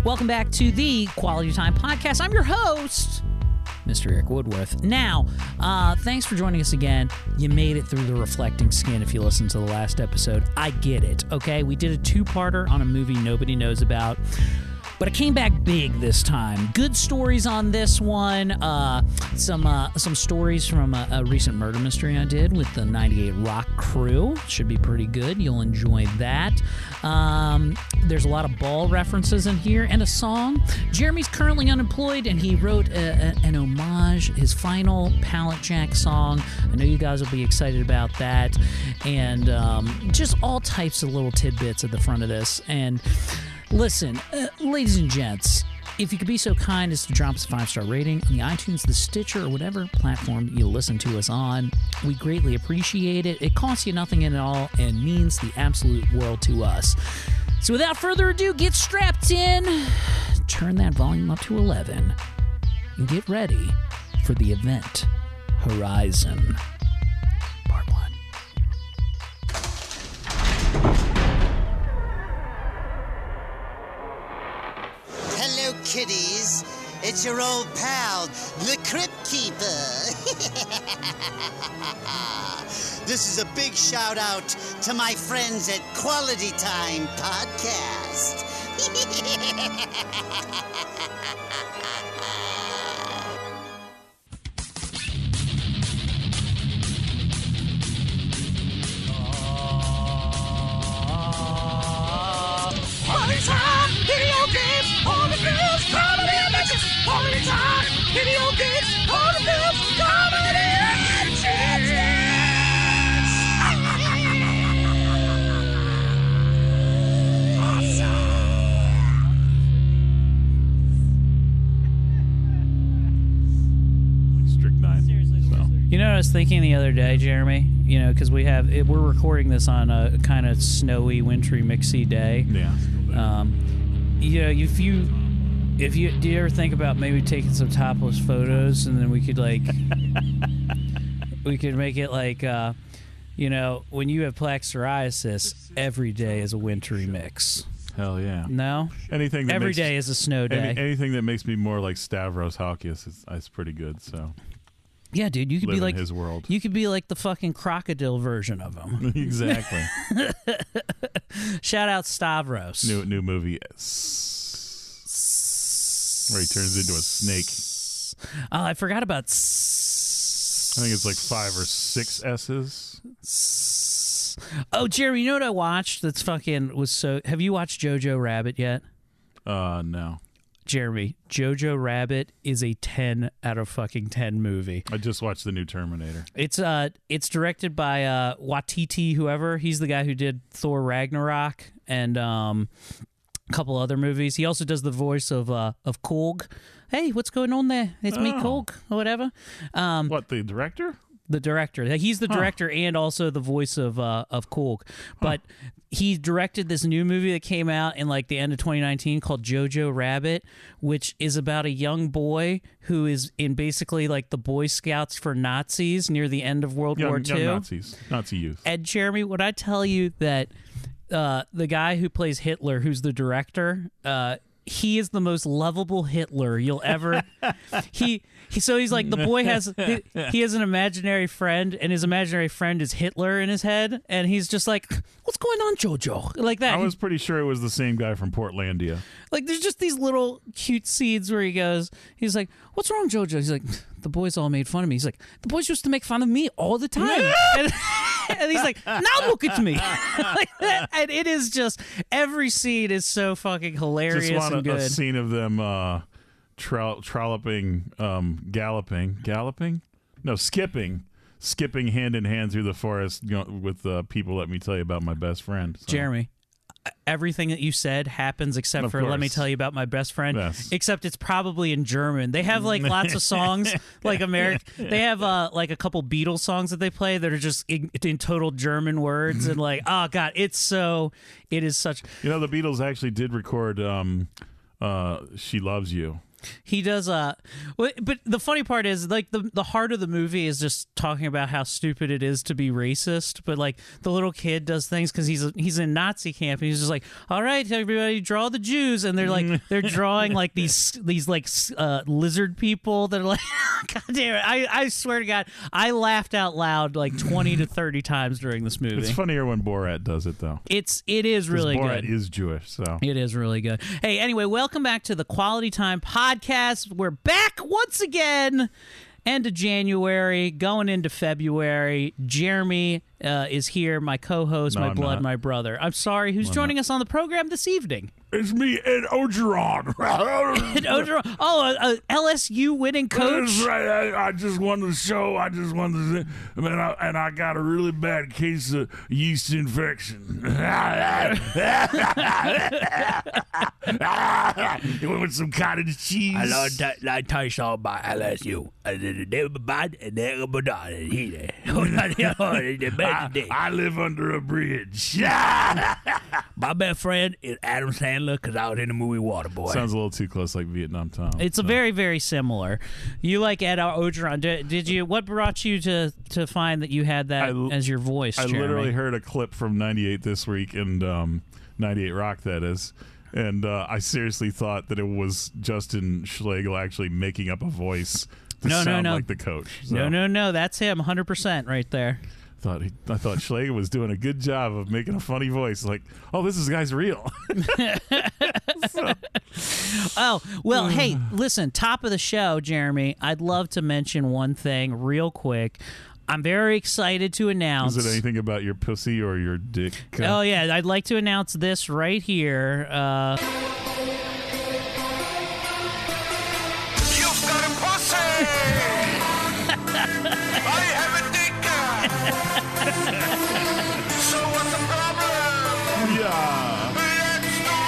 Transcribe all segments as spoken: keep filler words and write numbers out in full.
Welcome back to the Quality Time Podcast. I'm your host, Mister Eric Woodworth. Now, uh, thanks for joining us again. You made it through the reflecting skin if you listened to the last episode. I get it, okay? We did a two-parter on a movie nobody knows about. But it came back big this time. Good stories on this one. Uh, some uh, some stories from a, a recent murder mystery I did with the ninety-eight Rock crew. Should be pretty good. You'll enjoy that. Um, there's a lot of ball references in here and a song. Jeremy's currently unemployed, and he wrote a, a, an homage, his final Pallet Jack song. I know you guys will be excited about that. And um, just all types of little tidbits at the front of this. And listen, uh, ladies and gents, if you could be so kind as to drop us a five-star rating on the iTunes, the Stitcher, or whatever platform you listen to us on, we greatly appreciate it. It costs you nothing at all and means the absolute world to us. So without further ado, get strapped in, turn that volume up to eleven, and get ready for the event Horizon Part one. Hello, kiddies. It's your old pal, the Crypt Keeper. This is a big shout out to my friends at Quality Time Podcast. Quality Time Video Games, all the films, comedy and action. Quality Time Video Games, all the films, comedy and action. You know what I was thinking the other day, Jeremy? You know, because we have it, we're recording this on a kind of snowy, wintry, mixy day. Yeah. Um, you know, if you if you do you ever think about maybe taking some topless photos and then we could like we could make it like uh, you know, when you have plaque psoriasis, every day is a wintry mix. Hell yeah. No? Anything that every makes, day is a snow day. Any, anything that makes me more like Stavros Halkias is, is pretty good. So. Yeah, dude, you could Live be like in his world. You could be like the fucking crocodile version of him. Exactly. Shout out Stavros. New new movie S- where he turns into a snake. Oh, I forgot about. I think it's like five or six S's. Oh, Jeremy, you know what I watched? That's fucking was so. Have you watched Jojo Rabbit yet? Uh, no. Jeremy, Jojo Rabbit is a ten out of fucking ten movie. I just watched the new Terminator. It's uh, it's directed by uh Waititi, whoever. He's the guy who did Thor Ragnarok and um, a couple other movies. He also does the voice of uh of Korg. Hey, what's going on there? It's me, Oh. Korg, or whatever. Um, What, the director? The director. He's the director huh. and also the voice of uh, of Korg. But huh. he directed this new movie that came out in like the end of twenty nineteen called Jojo Rabbit, which is about a young boy who is in basically like the Boy Scouts for Nazis near the end of World young, War Two. Young Nazis. Nazi youth. And Jeremy, would I tell you that uh, the guy who plays Hitler, who's the director, uh, he is the most lovable Hitler you'll ever. he, he so he's like the boy has he, he has an imaginary friend, and his imaginary friend is Hitler in his head, and he's just like, "What's going on, Jojo?" Like that. I was pretty sure it was the same guy from Portlandia. Like there's just these little cute seeds where he goes, he's like, "What's wrong, Jojo?" He's like, "The boys all made fun of me." He's like, "The boys used to make fun of me all the time." and, and he's like, "Now look at me." Like that, and it is just every scene is so fucking hilarious Just want and a, good. a scene of them uh, tro- trolloping, um, galloping, galloping? No, skipping. Skipping hand in hand through the forest you know, with uh, people. Let me tell you about my best friend. So. Jeremy, everything that you said happens except Of for course. let me tell you about my best friend. Yes. Except it's probably in German. They have like lots of songs like American. They have uh, like a couple Beatles songs that they play that are just in, in total German words and like oh god, it's so it is such. You know, the Beatles actually did record um, uh, "She Loves You." He does. Uh, well, but the funny part is, like, the the heart of the movie is just talking about how stupid it is to be racist. But like, the little kid does things because he's he's in Nazi camp, and he's just like, "All right, everybody, draw the Jews," and they're like, they're drawing like these these like uh, lizard people that are like, God damn it! I I swear to God, I laughed out loud like twenty to thirty times during this movie. It's funnier when Borat does it, though. It's it is really Borat good. is Jewish, so It is really good. Hey, anyway, welcome back to the Quality Time Podcast. We're back once again. End of January, going into February. Jeremy uh, is here, my co-host, No, my I'm blood, not. my brother. I'm sorry. Who's joining us on the program this evening? it's me, Ed Ogeron. And Ogeron- oh, a, a L S U winning coach. That's right. I, I just won the show. I just won the, and I, and I got a really bad case of yeast infection. It went with some cottage cheese. I learned that like taste all by L S U. And then they were bad and they were bad and he there. I, I live under a bridge. My best friend is Adam Sandler because I was in the movie Waterboy. Sounds a little too close, like Vietnam Tom. It's a so. very, very similar. You like Ed Ogeron. Did, did you? What brought you to, to find that you had that I l- as your voice, I Jeremy? literally heard a clip from ninety-eight this week, and um, ninety-eight Rock, that is. And uh, I seriously thought that it was Justin Schlegel actually making up a voice to No, no, sound no. like the coach. So No, no, no. That's him, one hundred percent right there. Thought he, I thought Schlegel was doing a good job of making a funny voice. Like, oh, this is guy's real. Oh, well, hey, listen, top of the show, Jeremy, I'd love to mention one thing real quick. I'm very excited to announce. Is it anything about your pussy or your dick? Oh, yeah, I'd like to announce this right here. Uh, You've got a pussy! I have a dick! So what's the problem? Yeah. Let's do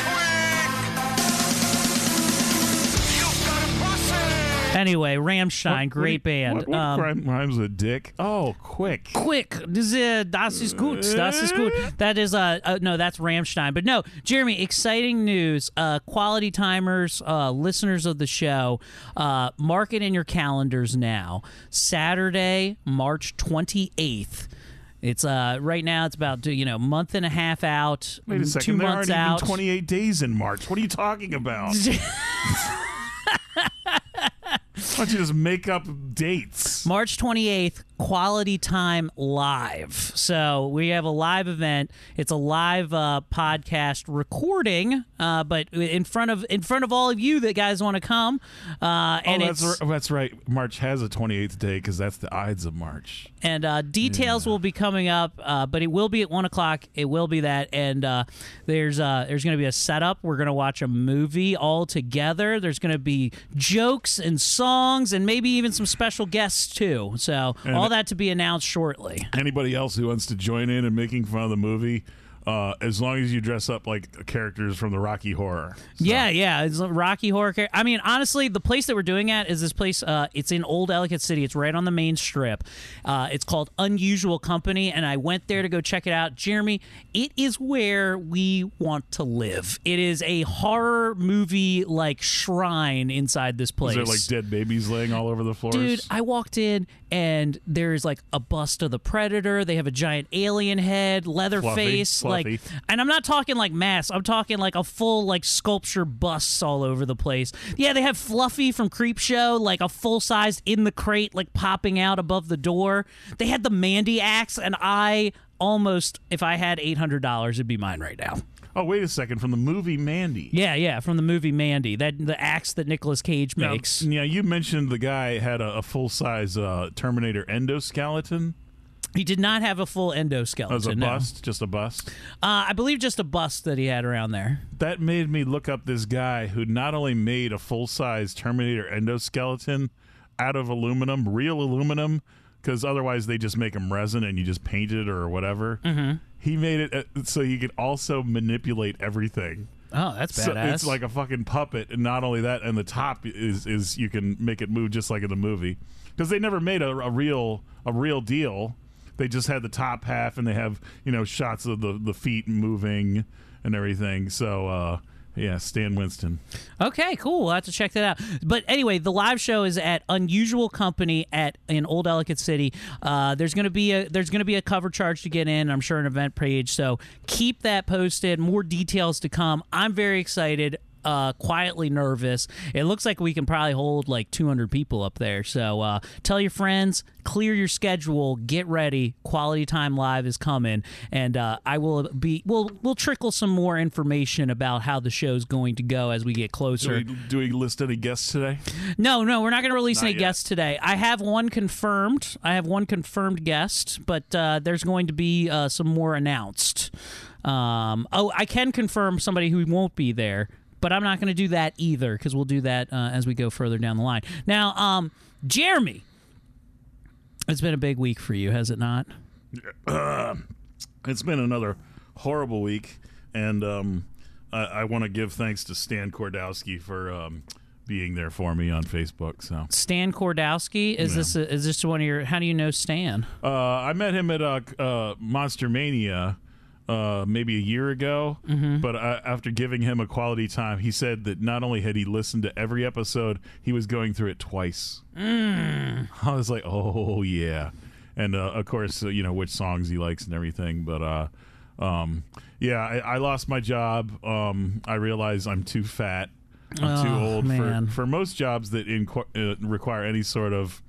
it quick! You've got a pussy! anyway, Rammstein, What- great what- band. What, what Um, rhyme- rhymes with dick? Oh, quick. Quick, this is, das ist gut, das ist gut. That is uh, uh no, that's Rammstein. But no, Jeremy, exciting news. Uh, quality timers, uh, listeners of the show, uh, mark it in your calendars now. Saturday, March twenty-eighth. It's uh right now. It's about you know month and a half out. Wait a second. Two There months aren't out. even twenty-eight days in March. What are you talking about? Why don't you just make up dates? March twenty-eighth, Quality Time Live. So we have a live event. It's a live uh, podcast recording, uh, but in front of in front of all of you that guys want to come. Uh, and oh, it's that's, r- that's right. March has a twenty-eighth day because that's the Ides of March. and uh, details will be coming up, uh, but it will be at one o'clock. It will be that, and uh, there's uh, there's going to be a setup. We're going to watch a movie all together. There's going to be jokes and songs, and maybe even some special guests too. So And- all that to be announced shortly. Anybody else who wants to join in and making fun of the movie, uh, as long as you dress up like characters from the Rocky Horror. So- Yeah, yeah, it's a Rocky Horror. Char- I mean, honestly, the place that we're doing at is this place. Uh, it's in Old Ellicott City. It's right on the main strip. Uh, it's called Unusual Company, and I went there to go check it out. Jeremy, it is where we want to live. It is a horror movie like shrine inside this place. Is there like dead babies laying all over the floors? Dude, I walked in and there's like a bust of the Predator. They have a giant alien head, leather Fluffy, face, like, fluffy. and I'm not talking like mass. I'm talking like a full like sculpture busts all over the place. Yeah, they have Fluffy from Creepshow, like a full sized in the crate, like popping out above the door. They had the Mandy axe, and I almost, if I had eight hundred dollars, it'd be mine right now. Oh, wait a second. From the movie Mandy. Yeah, yeah, from the movie Mandy, that the axe that Nicolas Cage Now, makes. yeah, you mentioned the guy had a, a full size uh, Terminator endoskeleton. He did not have a full endoskeleton. As a no. bust, just a bust. Uh, I believe just a bust that he had around there. That made me look up this guy who not only made a full size Terminator endoskeleton out of aluminum, real aluminum, because otherwise they just make them resin and you just paint it or whatever. Mm-hmm. He made it uh, so he could also manipulate everything. Oh, that's So badass. it's like a fucking puppet, and not only that, and the top is is you can make it move just like in the movie, because they never made a, a real a real deal. They just had the top half, and they have you know shots of the the feet moving and everything. So uh, Yeah, Stan Winston. Okay, cool. We'll have to check that out. But anyway, the live show is at Unusual Company at in Old Ellicott City. Uh, there's gonna be a there's gonna be a cover charge to get in. I'm sure an event page. So keep that posted. More details to come. I'm very excited. Uh, quietly nervous. It looks like we can probably hold like two hundred people up there. So uh, tell your friends, clear your schedule, get ready. Quality Time Live is coming, and uh, I will be. We'll we'll trickle some more information about how the show's going to go as we get closer. Do we, do we list any guests today? No, no, we're not going to release Not any yet. guests today. I have one confirmed. I have one confirmed guest, but uh, there's going to be uh, some more announced. Um, oh, I can confirm somebody who won't be there. But I'm not going to do that either because we'll do that uh, as we go further down the line. Now, um, Jeremy, it's been a big week for you, has it not? Uh, it's been another horrible week, and um, I, I want to give thanks to Stan Kordowski for um, being there for me on Facebook. So Stan Kordowski, is Yeah. this a, is this one of your? How do you know Stan? uh, I met him at uh, uh, Monster Mania. Uh, maybe a year ago, Mm-hmm. but uh, after giving him a quality time, he said that not only had he listened to every episode, he was going through it twice. Mm. I was like, oh yeah, and uh, of course, uh, you know which songs he likes and everything. But uh, um, yeah, I, I lost my job. Um, I realize I'm too fat. I'm too Oh, old man. for for most jobs that inqu- uh, require any sort of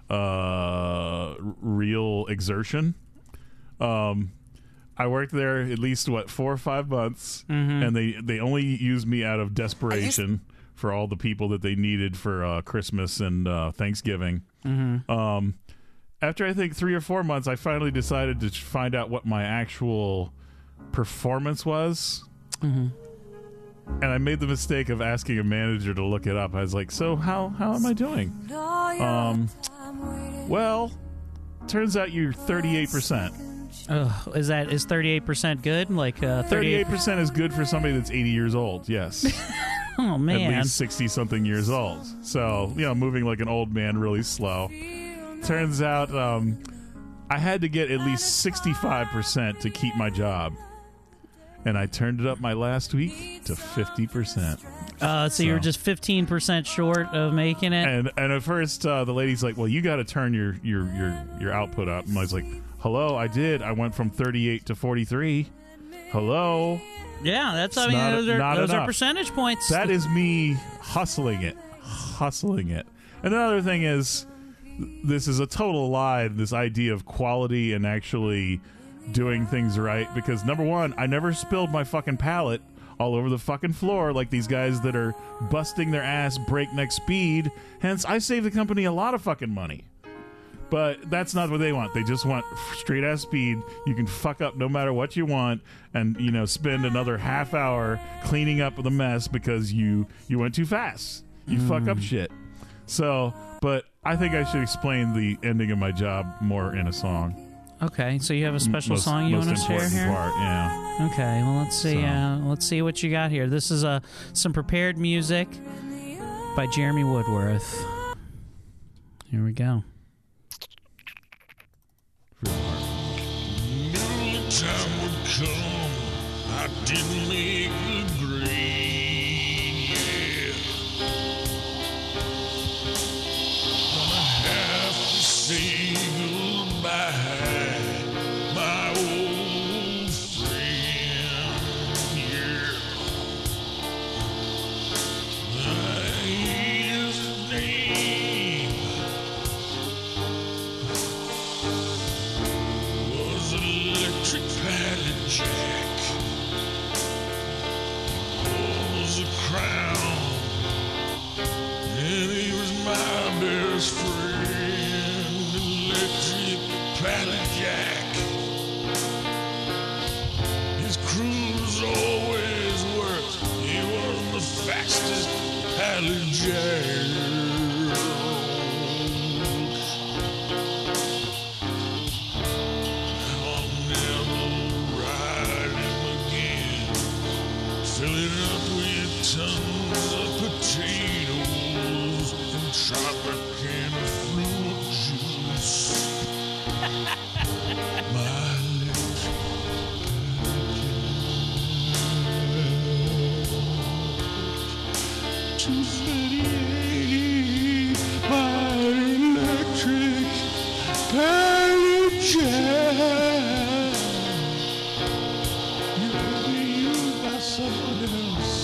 uh, real exertion. Um. I worked there at least what four or five months, Mm-hmm. and they they only used me out of desperation for all the people that they needed for uh, Christmas and uh, Thanksgiving. Mm-hmm. Um, after I think three or four months, I finally decided to find out what my actual performance was, Mm-hmm. and I made the mistake of asking a manager to look it up. I was like, "So how how am I doing?" Um, well, turns out you're thirty-eight percent. Ugh, is that is thirty-eight percent good? Like uh, Thirty-eight thirty-eight? percent is good for somebody that's eighty years old. Yes, Oh at man, least sixty something years old. So you know, moving like an old man, really slow. Turns out, um, I had to get at least sixty-five percent to keep my job, and I turned it up my last week to fifty percent. uh, so you were so- just fifteen percent short of making it. And and at first, uh, the lady's like, "Well, you got to turn your your your your output up." And I was like, "Hello, I did. I went from thirty-eight to forty-three. Hello." Yeah, that's I It's mean not- those are not those are enough. percentage points. That is me hustling it, hustling it. And another thing is, this is a total lie. This idea of quality and actually doing things right. Because number one, I never spilled my fucking palate all over the fucking floor like these guys that are busting their ass breakneck speed. Hence, I save the company a lot of fucking money. But that's not what they want. They just want straight ass speed. You can fuck up no matter what you want, and you know spend another half hour cleaning up the mess because you you went too fast. You fuck up shit. So, but I think I should explain the ending of my job more in a song. Okay, so you have a special Most- song you most want to share important here? Part, yeah. Okay, well let's see. So- Uh, let's see what you got here. This is uh, some prepared music by Jeremy Woodworth. Here we go. Knew the time would come, I didn't make the grade. Yeah. Gonna have to say goodbye, my old friend. Yeah. His name was Electric Pallet Jack. Was a crown, and he was my best friend. Electric Pallet Jack. His crews always worked. He was the fastest pallet jack. I'll never ride him again. Fill it up with tons of potatoes and chocolate can of fruit juice. My lips. two thirty-eight, my electric pallet jack. You'll be used by someone else.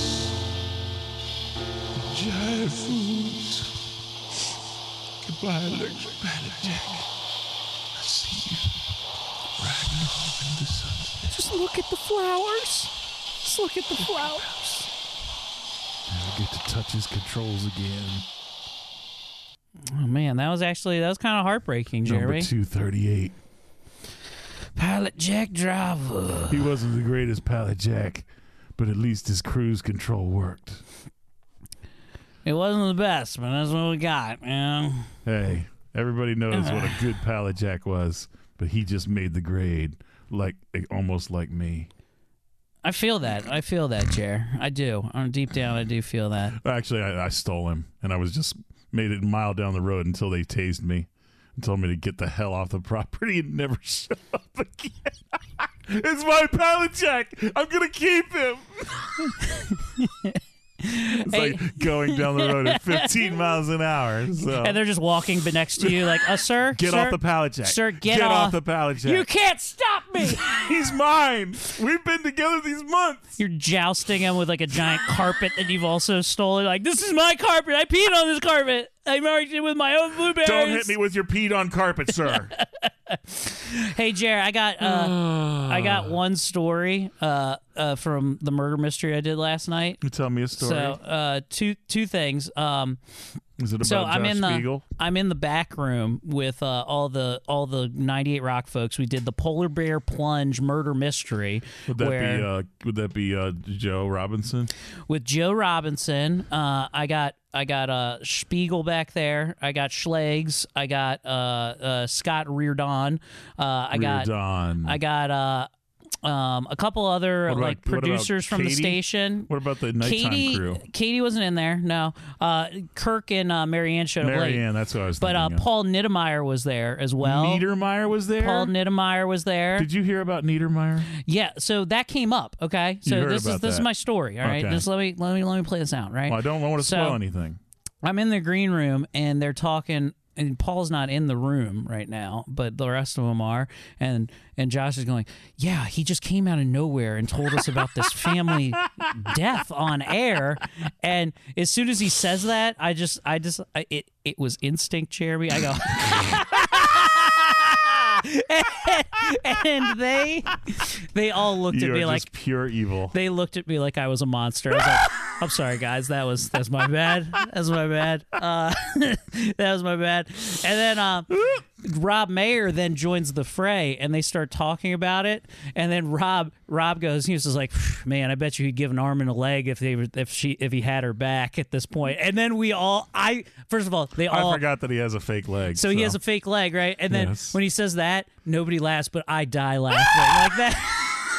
Giant foods. Goodbye, electric pallet jack. I see you riding off in the sunset. Just look at the flowers. Just look at the flowers. Never get to touch his controls again. Oh man, that was actually that was kind of heartbreaking, Jeremy. Number two thirty-eight. Pilot Jack Driver. He wasn't the greatest pallet jack, but at least his cruise control worked. It wasn't the best, but that's what we got, man. Hey, everybody knows what a good pallet jack was, but he just made the grade, like almost like me. I feel that. I feel that, Jer. I do. On deep down, I do feel that. Actually, I, I stole him, and I was just made it a mile down the road until they tased me and told me to get the hell off the property and never show up again. It's my pallet jack. I'm gonna keep him. It's Hey. like going down the road at fifteen miles an hour. So. And they're just walking but next to you like, uh, sir? Get sir, off the pallet jack. Sir, get, Get off. off the pallet jack. You can't stop me! He's mine. We've been together these months. You're jousting him with like a giant carpet that you've also stolen. Like, this is my carpet. I peed on this carpet. I marked it with my own blueberries. Don't hit me with your peed on carpet, sir. Hey, Jer, I got uh, I got one story uh, uh, from the murder mystery I did last night. You tell me a story. So, uh, two two things. Um, Is it about so Josh I'm in the Spiegel? I'm in the back room with uh, all the all the ninety-eight Rock folks. We did the Polar Bear Plunge murder mystery. Would that where, be uh, would that be uh, Joe Robinson? with Joe Robinson. Uh, I got I got uh, Spiegel back there. I got Schlegs. I got uh, uh, Scott Reardon. Uh, I got Reardon. I got uh, um, a couple other What about- like what about producers from the Katie? station. What about the nighttime Katie, crew? Katie wasn't in there. No, uh, Kirk and uh, Marianne showed up late. Marianne, that's what I was But uh, thinking. Paul Niedermeyer was there as well. Niedermeyer was there. Paul Niedermeyer was there. Did you hear about Niedermeyer? Yeah, so that came up. Okay, so You heard this is about this is that. my story. All right, Okay. just let me let me let me play this out. Right. Well, I don't want to So- spoil anything. I'm in the green room and they're talking, and Paul's not in the room right now, but the rest of them are. And and Josh is going, yeah, he just came out of nowhere and told us about this family death on air. And as soon as he says that, I just, I just, I, it it was instinct, Jeremy. I go. and, and they they all looked You at are me just like pure evil. they looked at me like I was a monster. I was like, I'm sorry, guys. That was that's my bad. That's my bad. Uh, that was my bad. And then uh, Rob Mayer then joins the fray, and they start talking about it. And then Rob Rob goes, he was just like, man, I bet you he'd give an arm and a leg if they were, if she if he had her back at this point. And then we all, I first of all, they all I forgot that he has a fake leg. so he has a fake leg, right? And then Yes. when he says that, nobody laughs, but I die laughing like that.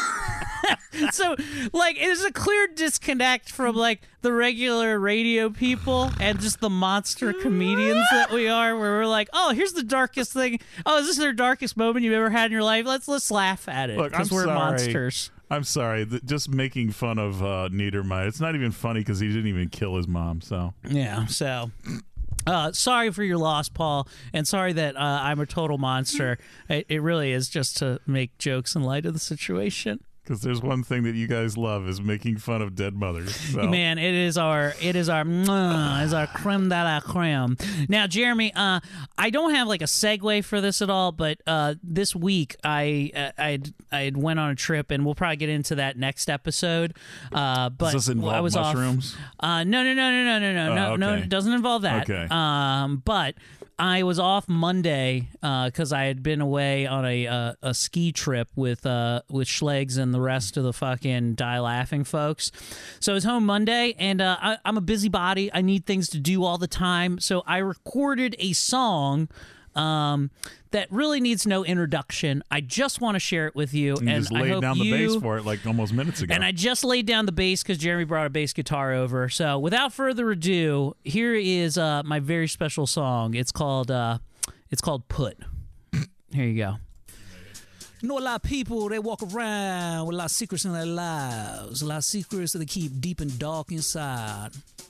So, like, there's a clear disconnect from, like, the regular radio people and just the monster comedians that we are, where we're like, oh, here's the darkest thing. Oh, is this their darkest moment you've ever had in your life? Let's let's laugh at it Look, because I'm we're sorry. monsters. I'm sorry. Th- just making fun of uh, Niedermeyer. It's not even funny because he didn't even kill his mom. So Yeah, so... Uh, sorry for your loss, Paul, and sorry that uh, I'm a total monster. It, it really is just to make jokes in light of the situation. because there's one thing that you guys love is making fun of dead mothers. So. Man, it is our it is our mwah, is our creme de la creme. Now, Jeremy, uh, I don't have like a segue for this at all, but uh, this week I uh, I I went on a trip, and we'll probably get into that next episode. Uh, but Does this involve I was mushrooms? Off, uh, no, no, no, no, no, no, no, Oh, no, no. okay. It doesn't involve that. Okay. Um, but I was off Monday because uh, I had been away on a uh, a ski trip with uh, with Schlegs and the rest of the fucking Die Laughing folks. So I was home Monday, and uh, I, I'm a busybody. I need things to do all the time. So I recorded a song um, that really needs no introduction. I just want to share it with you, You and just I laid hope down you, the bass for it like almost minutes ago. and I just laid down the bass because Jeremy brought a bass guitar over. So without further ado, here is uh, my very special song. It's called uh, it's called Put. Here you go. You know, a lot of people, they walk around with a lot of secrets in their lives, a lot of secrets that they keep deep and dark inside.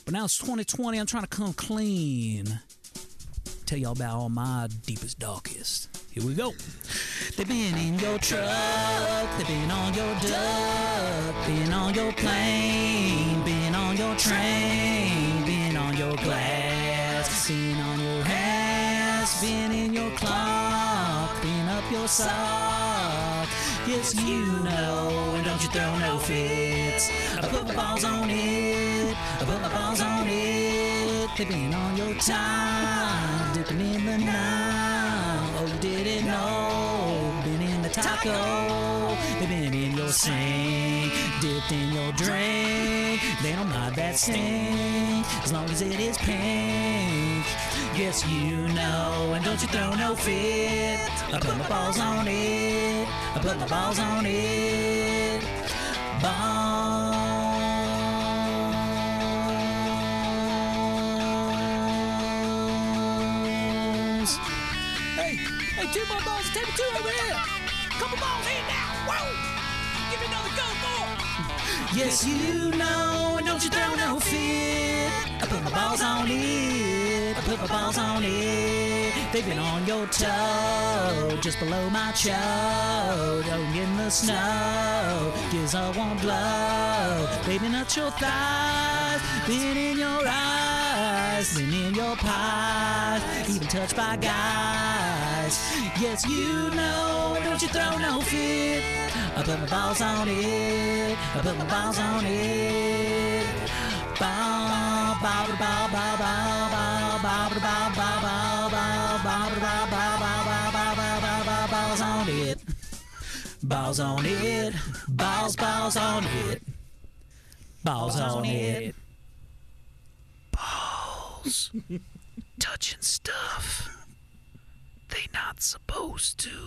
But now it's twenty twenty. I'm trying to come clean. Tell y'all about all my deepest, darkest. Here we go. They've been in your truck. They've been on your duck. Been on your plane. Been on your train. Been on your glass. Been on your hands. Been in your clock. Been up your sock. Yes, you know, and don't you throw no fits. I put my balls on it. I put my balls on it. They've been on your time, dipping in the night. Oh, you didn't know. Been in the taco. They've been in your sink, dipped in your drink. They don't mind that stink, as long as it is pink. Yes, you know, and don't you throw no fit. I put my balls on it. I put my balls on it. Balls. Hey, hey, two more balls, table two over here. Couple balls in now. Whoa! Give me another go for. Yes, you know, and don't you throw no fit. I put my balls on it. I put my balls on it. They've been on your toe, just below my toe. Don't get in the snow, cause I won't blow. They've been at your thighs, been in your eyes, been in your pies, even touched by guys. Yes, you know, don't you throw no fit. I put my balls on it. I put my balls on it. Bow, bow, bow, bow, bow, bow, bow, bow, bow, bow, bow, bow, bow, bow, bow, bow, bow, bow, bow, balls on it. Balls on it. Balls, balls on it. Balls on it. Balls. Touching stuff they not supposed to.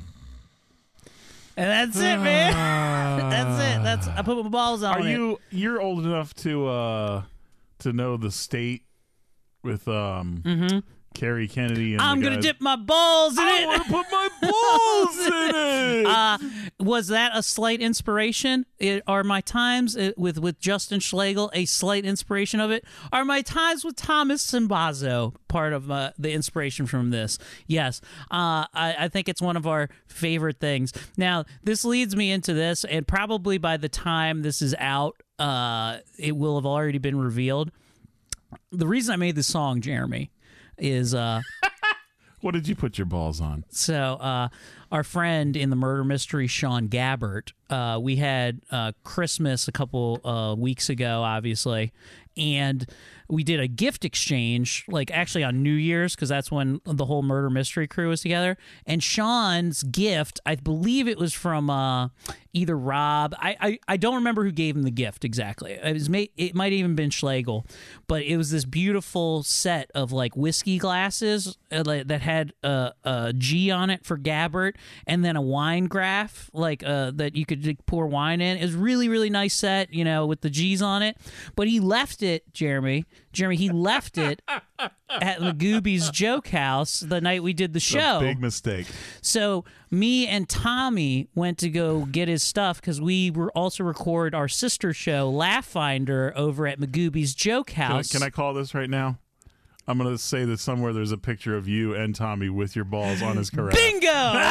And that's it, man. That's it. That's I put my balls on Are it. you you're old enough to uh to know the state with um Mm-hmm. Kerry Kennedy and I'm the gonna guys? dip my balls in I it. want to put my balls in it. Uh, was that a slight inspiration? It, are my times uh, with with Justin Schlegel a slight inspiration of it? Are my times with Thomas Simbazo part of uh, the inspiration from this? Yes. Uh, I, I think it's one of our favorite things. Now, this leads me into this, and probably by the time this is out, uh, it will have already been revealed. The reason I made this song, Jeremy, is... Uh, What did you put your balls on? So, uh, our friend in the murder mystery, Sean Gabbert, uh, we had uh, Christmas a couple uh, weeks ago, obviously, and we did a gift exchange, like actually on New Year's, because that's when the whole murder mystery crew was together. And Sean's gift, I believe it was from uh, either Rob. I, I I don't remember who gave him the gift exactly. It was may, it might have even been Schlegel, but it was this beautiful set of like whiskey glasses uh, like, that had a, a G on it for Gabbert, and then a wine graph like uh, that you could like, pour wine in. It was really really nice set, you know, with the G's on it. But he left it, Jeremy. Jeremy, he left it at Magooby's Joke House the night we did the show. A big mistake. So me and Tommy went to go get his stuff because we were also record our sister show, Laugh Finder, over at Magooby's Joke Can I, House. can I call this right now? I'm going to say that somewhere there's a picture of you and Tommy with your balls on his carafe. Bingo!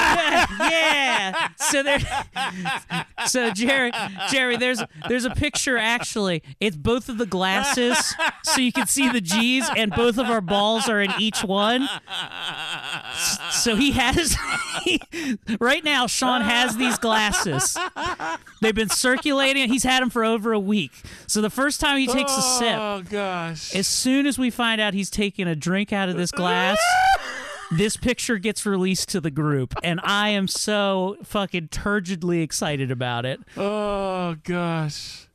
Yeah. So there. So Jerry, Jerry, there's there's a picture actually. It's both of the glasses, so you can see the G's, and both of our balls are in each one. So he has. He, right now, Sean has these glasses. They've been circulating. He's had them for over a week. So the first time he takes a sip, Oh gosh! as soon as we find out he's taking a drink out of this glass, this picture gets released to the group, and I am so fucking turgidly excited about it. Oh gosh!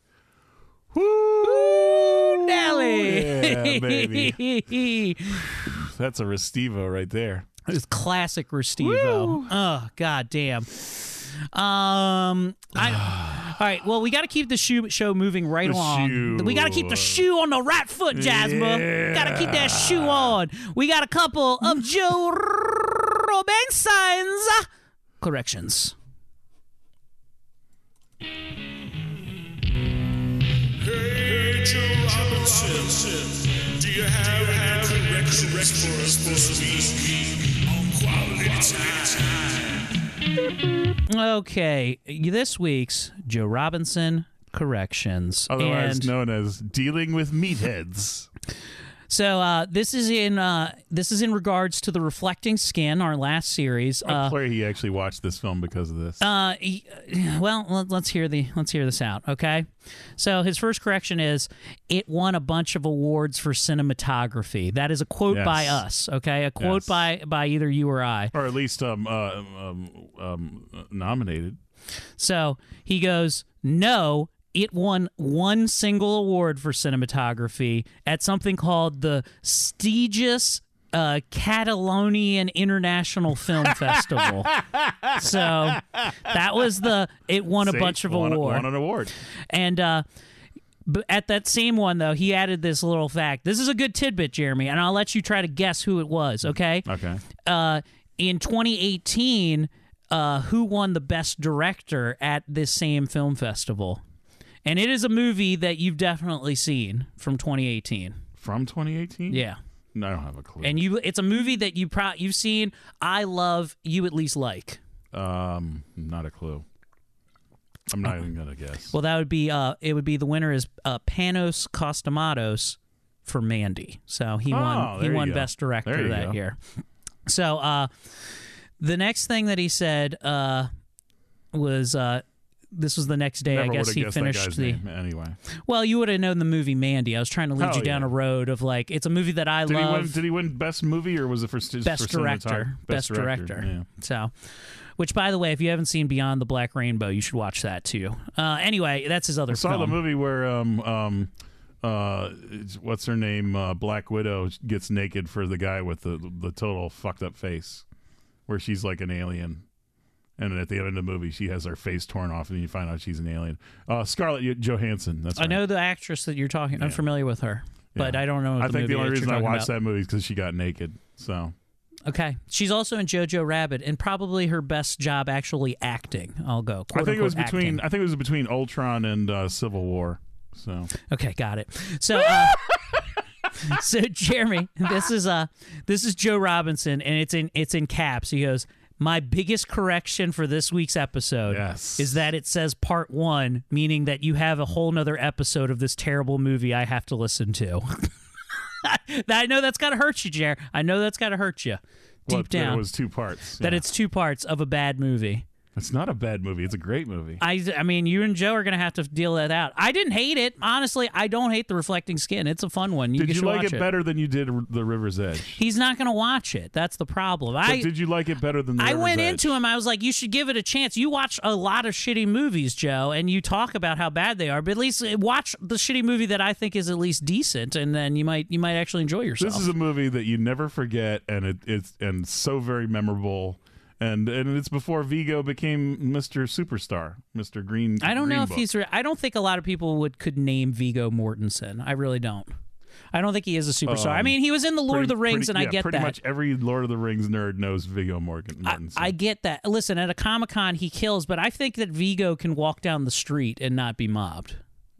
Woo, Nelly! Yeah, baby. That's a Restivo right there. It's classic Restivo. Oh, god damn. Um, I, all right. Well, we got to keep the shoe show moving right The along. shoe. We got to keep the shoe on the right foot, Jasper. Yeah. Got to keep that shoe on. We got a couple of Joe Robinson's corrections. Hey, Joe Robinson, do you have any corrections for us this week on Quality Time? Okay, this week's Joe Robinson corrections. Otherwise and known as dealing with meatheads. So uh, this is in uh, this is in regards to the Reflecting Skin, our last series. I'm Uh, sorry he actually watched this film because of this. Uh, he- well, let- let's hear the let's hear this out, okay? So his first correction is it won a bunch of awards for cinematography. That is a quote Yes. by us, okay? A quote Yes. by by either you or I. or at least um, uh, um, um, nominated. So he goes, no, it won one single award for cinematography at something called the Stigius uh, Catalonian International Film Festival. So that was the, it won a See? bunch of won, awards. Won an award. And uh, but at that same one, though, he added this little fact. This is a good tidbit, Jeremy, and I'll let you try to guess who it was, okay? Okay. Uh, in twenty eighteen, uh, who won the Best Director at this same film festival? And it is a movie that you've definitely seen from twenty eighteen. From twenty eighteen? Yeah. No, I don't have a clue. And you, it's a movie that you pro- you've seen, I love, you at least like. um, not a clue. I'm not even gonna guess. Well, that would be, uh, it would be the winner is uh, Panos Cosmatos for Mandy. So he Oh, won, he there you won go. Best Director There you that go. year. So uh, the next thing that he said uh, was, uh, this was the next day, Never I guess would've he guessed that finished guy's the. name anyway. Well, you would have known the movie Mandy. I was trying to lead Oh, you down yeah. a road of like, it's a movie that I Did he love. win? Did he win best movie or was it for st- Best for director. cinematography? Best, director. Yeah. So, which, by the way, if you haven't seen Beyond the Black Rainbow, you should watch that too. Uh, anyway, that's his other I saw film. the movie where um um uh it's- what's her name uh, Black Widow gets naked for the guy with the the total fucked up face, where she's like an alien. And then at the end of the movie, she has her face torn off, and you find out she's an alien. Uh, Scarlett Johansson. That's I right. know the actress that you're talking. I'm Yeah. familiar with her, but Yeah. I don't know. What I the think movie the only is reason you're I talking watched about. that movie is because she got naked. So Okay, she's also in Jojo Rabbit, and probably her best job actually acting. I'll go. I think it was quote-unquote between. acting. I think it was between Ultron and uh, Civil War. So Okay, got it. So, uh, so Jeremy, this is uh, this is Joe Robinson, and it's in it's in caps. He goes, "My biggest correction for this week's episode Yes. is that it says part one, meaning that you have a whole nother episode of this terrible movie I have to listen to." I know that's got to hurt you, Jer. I know that's got to hurt you deep what, that down. it was two parts. that Yeah. it's two parts of a bad movie. It's not a bad movie. It's a great movie. I, I mean, you and Joe are going to have to deal that out. I didn't hate it. Honestly, I don't hate The Reflecting Skin. It's a fun one. You Did you should like watch it better than you did R- The River's Edge? He's not going to watch it. That's the problem. But I did you like it better than The I River's went Edge? into him. I was like, you should give it a chance. You watch a lot of shitty movies, Joe, and you talk about how bad they are. But at least watch the shitty movie that I think is at least decent, and then you might you might actually enjoy yourself. This is a movie that you never forget, and it, it's and so very memorable. And and it's before Vigo became Mister Superstar, Mister Green. I don't Green know if Book. he's. Re- I don't think a lot of people would could name Viggo Mortensen. I really don't. I don't think he is a superstar. I Um, mean, he was in the Lord Pretty- of the Rings, pretty- and I yeah, get pretty that. much every Lord of the Rings nerd knows Viggo Morgan. I, Mortensen. I get that. Listen, at a Comic Con, he kills, but I think that Vigo can walk down the street and not be mobbed.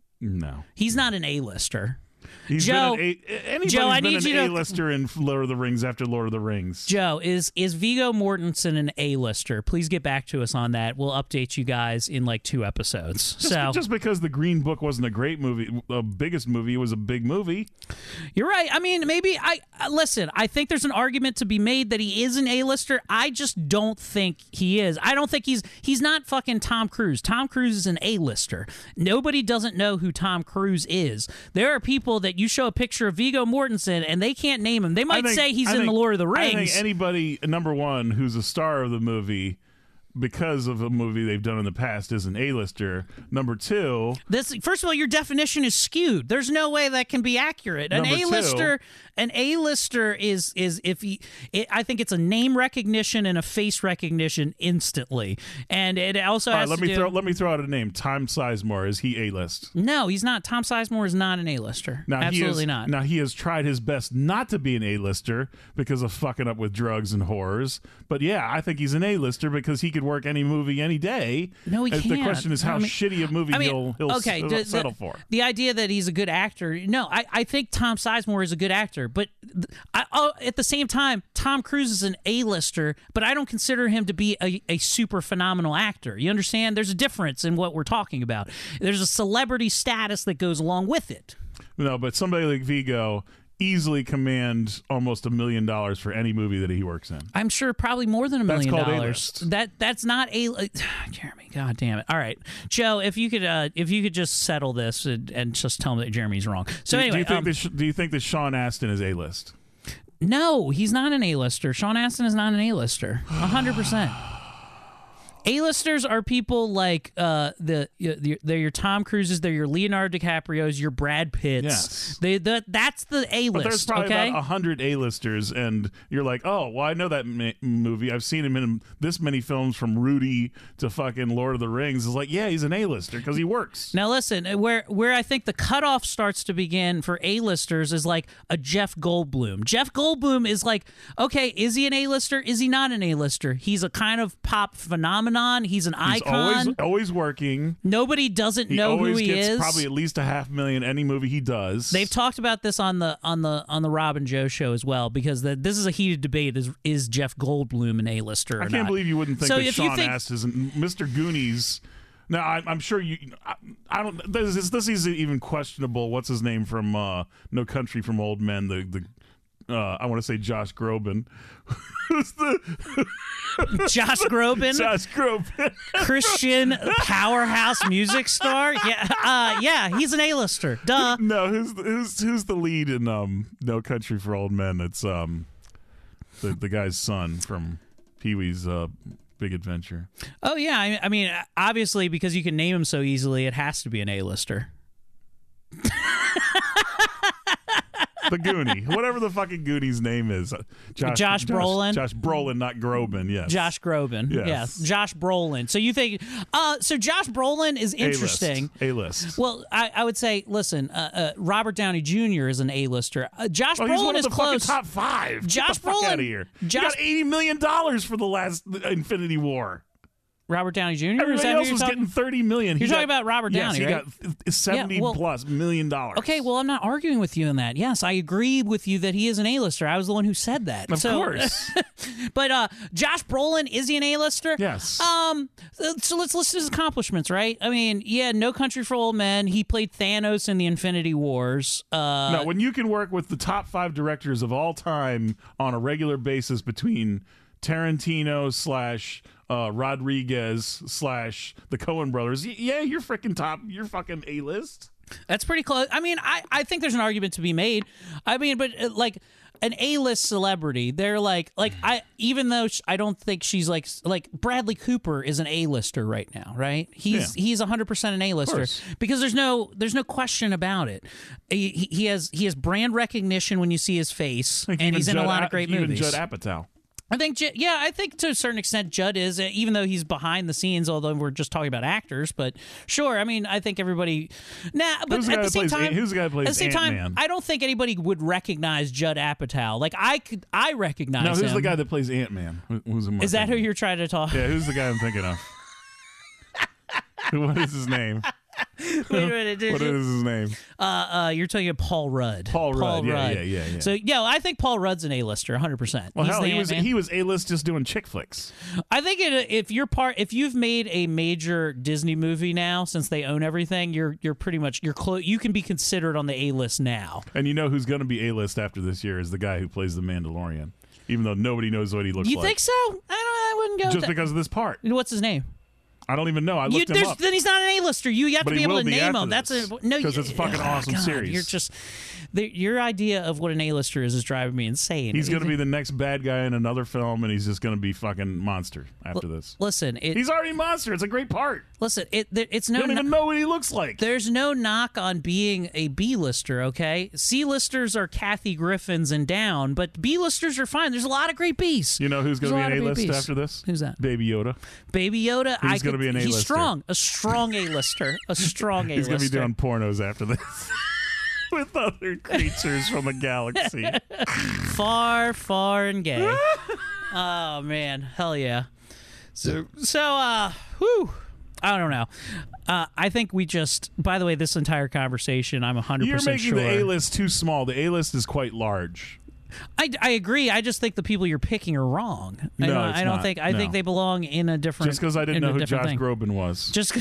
no. He's not an A-lister. He's Joe- been an A- anybody's Joe, I been need an you to- A-lister in Lord of the Rings after Lord of the Rings. Joe, is is Viggo Mortensen an A-lister? Please get back to us on that. We'll update you guys in like two episodes. Just, so just because the Green Book wasn't a great movie, a biggest movie, it was a big movie. you're right. I mean, maybe I uh, listen. I think there's an argument to be made that he is an A-lister. I just don't think he is. I don't think he's he's not fucking Tom Cruise. Tom Cruise is an A-lister. Nobody doesn't know who Tom Cruise is. There are people that you show a picture of Viggo Mortensen and they can't name him. They I might think- say he's I in think- the Lord of the I Rings. think anybody, number one, who's a star of the movie because of a movie they've done in the past is an A-lister. Number two, This first of all, your definition is skewed. There's no way that can be accurate. An Number two- A-lister, an A-lister is is if he. It, I think it's a name recognition and a face recognition instantly, and it also all right, has let to me do. throw let me throw out a name. Tom Sizemore, is he A-list? No, he's not. Tom Sizemore is not an A-lister. Now, Absolutely he is, not. Now he has tried his best not to be an A-lister because of fucking up with drugs and whores. But yeah, I think he's an A-lister because he could could work any movie any day. No, he Uh, can't. The question is how I mean- shitty a movie I mean, he'll, he'll, okay, he'll the, settle the, for. the idea that he's a good actor, no, I, I think Tom Sizemore is a good actor, but th- I, oh, at the same time, Tom Cruise is an A-lister, but I don't consider him to be a, a super phenomenal actor. You understand? There's a difference in what we're talking about. There's a celebrity status that goes along with it. No, but somebody like Vigo easily command almost a million dollars for any movie that he works in. I'm sure probably more than a That's million called dollars. A-list. That that's not a uh, Jeremy. God damn it! All right, Joe, if you could, uh, if you could just settle this and, and just tell me that Jeremy's wrong. So do, anyway, do you think um, this, do you think that Sean Astin is A-list? no, he's not an A-lister. Sean Astin is not an A-lister. A hundred percent. A-listers are people like uh, the they're your Tom Cruises, they're your Leonardo DiCaprios, your Brad Pitts. Yes. They the, that's the A-list. But there's probably okay? about a hundred A-listers, and you're like, oh, well, I know that ma- movie. I've seen him in this many films, from Rudy to fucking Lord of the Rings. It's like, yeah, he's an A-lister because he works. Now listen, where where I think the cutoff starts to begin for A-listers is like a Jeff Goldblum. Jeff Goldblum is like, okay, is he an A-lister? Is he not an A-lister? He's a kind of pop phenomenon. He's an He's icon. always always working. Nobody doesn't He know always who he gets is. probably at least a half million any movie he does. They've talked about this on the on the on the Rob and Joe show as well, because the, this is a heated debate: is is Jeff Goldblum an A-lister? Or I can't not? believe you wouldn't think So that if you Sean think- Astin is Mister Goonies. Now, I, I'm sure you. I, I don't. This, is- this is even questionable. What's his name from uh, No Country from Old Men? The the. Uh, I want to say Josh Groban. Who's the Josh Groban, Josh Groban? Christian powerhouse music star. Yeah, uh, yeah, he's an A-lister. Duh. No, who's the, who's who's the lead in um, No Country for Old Men? It's um, the the guy's son from Pee Wee's uh, Big Adventure. Oh yeah, I, I mean, obviously because you can name him so easily, it has to be an A-lister. The Goonie, whatever the fucking Goonies name is, uh, Josh, Josh Brolin? Josh Brolin, not Groban. Yes, Josh Groban. Yes. Yes. Josh Brolin. So you think uh so Josh Brolin is interesting. A list. Well, I, I would say, listen, uh, uh, Robert Downey Junior is an A-lister. Uh, Josh Oh, Brolin he's one of is the fucking close. top five. Josh Get the fuck Brolin- out of here. Josh- he got eighty million dollars for the last Infinity War. Robert Downey Junior Is Everybody that who else you're was talking? getting thirty million. You're He talking got- about Robert yes, Downey, he right? got seventy well- plus million dollars. Okay, well, I'm not arguing with you on that. Yes, I agree with you that he is an A-lister. I was the one who said that. Of so, course. But uh, Josh Brolin, is he an A-lister? Yes. Um. So let's list his accomplishments, right? I mean, yeah, No Country for Old Men. He played Thanos in the Infinity Wars. Uh, Now, when you can work with the top five directors of all time on a regular basis between Tarantino slash uh, Rodriguez slash the Coen brothers, y- yeah, you're freaking top. You're fucking A-list. That's pretty close. I mean, I, I think there's an argument to be made. I mean, but uh, like an A-list celebrity, they're like like I even though sh- I don't think she's like like Bradley Cooper is an A-lister right now, right? He's Yeah. he's one hundred percent an A-lister course. because there's no there's no question about it. He, he he has he has brand recognition when you see his face, Like and even he's in a Judd lot A- of great even movies. Judd Apatow. I think, Ju- yeah, I think to a certain extent Judd is, uh, even though he's behind the scenes, although we're just talking about actors. But sure, I mean, I think everybody. Nah, but Who's the at guy the that same plays time, Ant- who's the guy that plays at the same time, Ant-Man? I don't think anybody would recognize Judd Apatow. Like I could, I recognize Now, who's him. the guy that plays Ant-Man? Who- Who's in my Is that who opinion? you're trying to talk? Yeah, who's the guy I'm thinking of? What is his name? Wait a minute, did What you- is his name? uh, uh, you're talking about Paul Rudd. Paul Rudd, yeah, yeah, yeah, yeah. So yeah, I think Paul Rudd's an A-lister, one hundred percent. Well, He's hell, the he was Ant-Man. he was A-list just doing chick flicks. I think it, if you're part, if you've made a major Disney movie now, since they own everything, you're you're pretty much you're clo- You can be considered on the A list now. And you know who's going to be A-list after this year is the guy who plays the Mandalorian, even though nobody knows what he looks You like. think so? I don't. I wouldn't go. Just with that. because of this part. What's his name? I don't even know. I You, looked him there's- up. then he's not an A-lister. You, you have But to be he able will to be name after him. That's this, a no. 'cause you- it's a fucking oh, awesome God, series. You're just the, your idea of what an A-lister is is driving me insane. He's going to be the next bad guy in another film, and he's just going to be fucking monster after this. Listen, it, He's already monster. It's a great part. listen. It, there- it's You no. don't even no- know what he looks like. There's no knock on being a B-lister, okay? C-listers are Kathy Griffins and down, but B-listers are fine. There's a lot of great Bs. You know who's There's going to a be lot an of A-list great Bs. after this? Who's that? Baby Yoda. Baby Yoda. I He's gonna could- be an He's A-lister. strong. A strong A-lister. A strong A-lister. He's going to be doing pornos after this. With other creatures from the galaxy. far, far and gay. Oh, man. Hell yeah. So, so, uh, whew, I don't know. Uh, I think we just, by the way, this entire conversation, I'm one hundred percent You're making sure. the A-list too small. The A-list is quite large. I, I agree. I just think the people you're picking are wrong. I No, don't, it's I don't not. think, I No. think they belong in a different. Just because I didn't in know a who different Josh thing. Groban was. Just.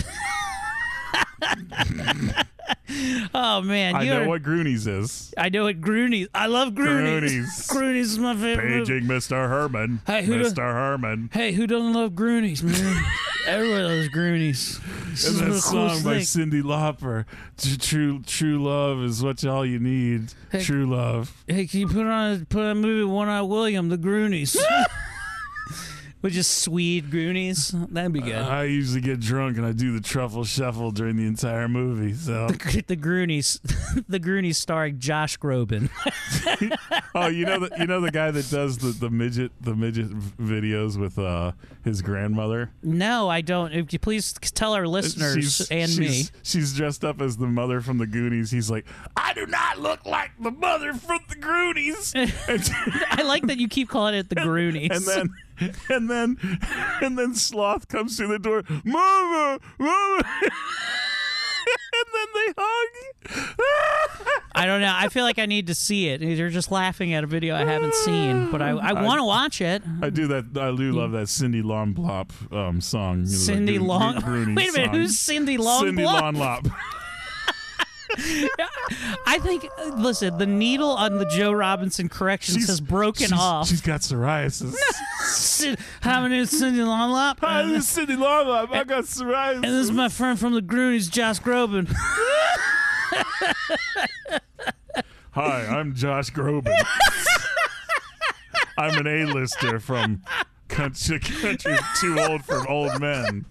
Oh man, I you know are, what Groonies is. I know what Groonies. I love Groonies. Groonies. Groonies is my favorite. movie. Paging Mister Herman. Hey, who do- Mister Herman. Hey, who doesn't love Groonies, man? Everybody loves Groonies. This And is that the song coolest by thing. Cyndi Lauper, Tr- "True True Love is what all you need." Hey. True love. Hey, can you put on put on a movie One Eye William, the Groonies? With just Swede Groonies, that'd be good. I usually get drunk and I do the truffle shuffle during the entire movie. So, the Groonies, the Groonies starring Josh Groban. oh, you know the you know the guy that does the, the midget the midget videos with uh his grandmother. No, I don't. If you please tell our listeners She's- and she's, me. She's dressed up as the mother from the Goonies. He's like, I do not look like the mother from the Goonies. and, I like that you keep calling it the Groonies. and then and then and then Sloth comes through the door, Mama, Mama. And then they hug. I don't know. I feel like I need to see it. You're just laughing at a video I haven't seen, but I, I want to watch it. I do that. I do love that Cindy Longlop um, song. You know, Cindy the Goo- Long. Goo- Groonies Wait a minute. song. Who's Cindy Long? Cindy Longlop. I think. Listen, the needle on the Joe Robinson corrections has broken she's- off. She's got psoriasis. Hi, my name is Cindy Longlop. Hi, this is Cindy Longlop. I got psoriasis. And this is my friend from the Groonies, Josh Groban. Hi, I'm Josh Groban. I'm an A-lister from Country, country Too Old for Old Men.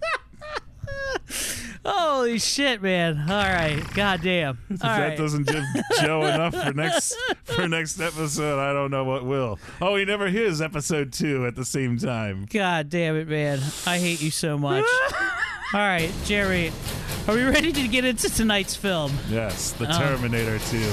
Holy shit, man! All right, goddamn. If All that right. doesn't give Joe enough for next for next episode, I don't know what will. Oh, he never hears episode two at the same time. God damn it, man! I hate you so much. All right, Jerry, are we ready to get into tonight's film? Yes, the Oh. Terminator two.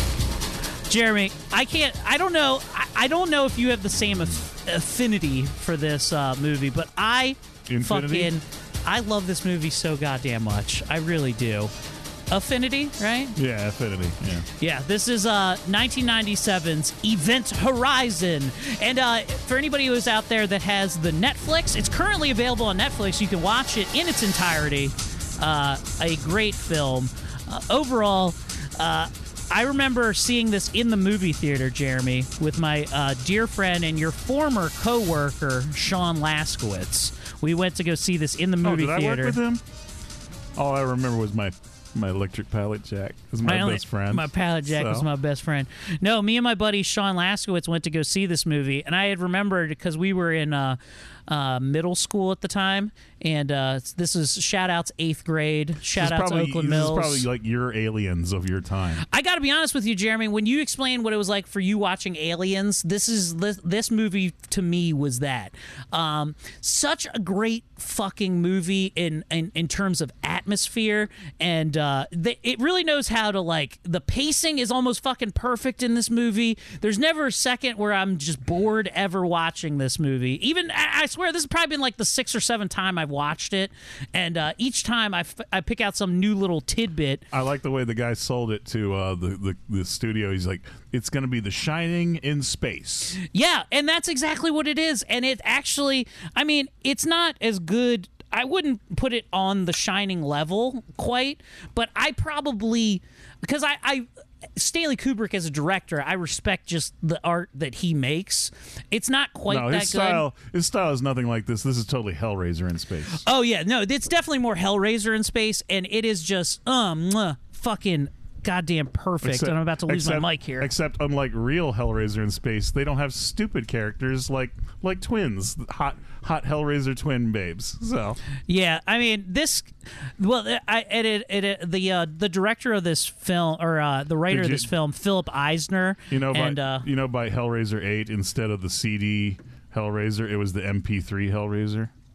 Jeremy, I can't. I don't know. I, I don't know if you have the same aff- affinity for this uh, movie, but I Infinity? fucking I love this movie so goddamn much. I really do. Affinity, right? Yeah, Affinity. Yeah. Yeah, this is uh, nineteen ninety-seven's Event Horizon. And uh, for anybody who's out there that has the Netflix, it's currently available on Netflix. You can watch it in its entirety. Uh, a great film. Uh, overall, uh, I remember seeing this in the movie theater, Jeremy, with my uh, dear friend and your former co-worker, Sean Laskowitz. We went to go see this in the movie oh, did theater. I work with him? All I remember was my my electric pallet jack. It was my, only- best friend. My pallet jack was So. my best friend. No, me and my buddy Sean Laskowitz went to go see this movie, and I had remembered because we were in uh, uh, middle school at the time, and uh, this is shout outs eighth grade, shout This is out to probably- Oakland this Mills. is probably like your aliens of your time. I got to be honest with you, Jeremy. When you explained what it was like for you watching Aliens, this is this, this movie to me was that. Um, such a great fucking movie in in, in terms of atmosphere, and uh, the, it really knows how to like. The pacing is almost fucking perfect in this movie. There's never a second where I'm just bored ever watching this movie. Even I, I swear this has probably been like the sixth or seventh time I've watched it, and uh, each time I, f- I pick out some new little tidbit. I like the way the guy sold it to uh, the, the the studio. He's like, it's going to be The Shining in space. Yeah, and that's exactly what it is. And it actually, I mean, it's not as good. I wouldn't put it on the Shining level quite, but I probably, because I, I Stanley Kubrick as a director, I respect just the art that he makes. It's not quite No, that his good. style his style is nothing like this. This is totally Hellraiser in space. Oh yeah, no, it's definitely more Hellraiser in space, and it is just um mwah, fucking goddamn perfect. and I'm about to lose except- my mic here. Except, unlike real Hellraiser in space, they don't have stupid characters like like twins, hot hot Hellraiser twin babes. So Yeah, I mean this. Well, I it, it, it the uh, the director of this film or uh, the writer Did of you- this film, Philip Eisner. you know, and by, uh, you know, by Hellraiser eight, instead of the C D Hellraiser, it was the M P three Hellraiser.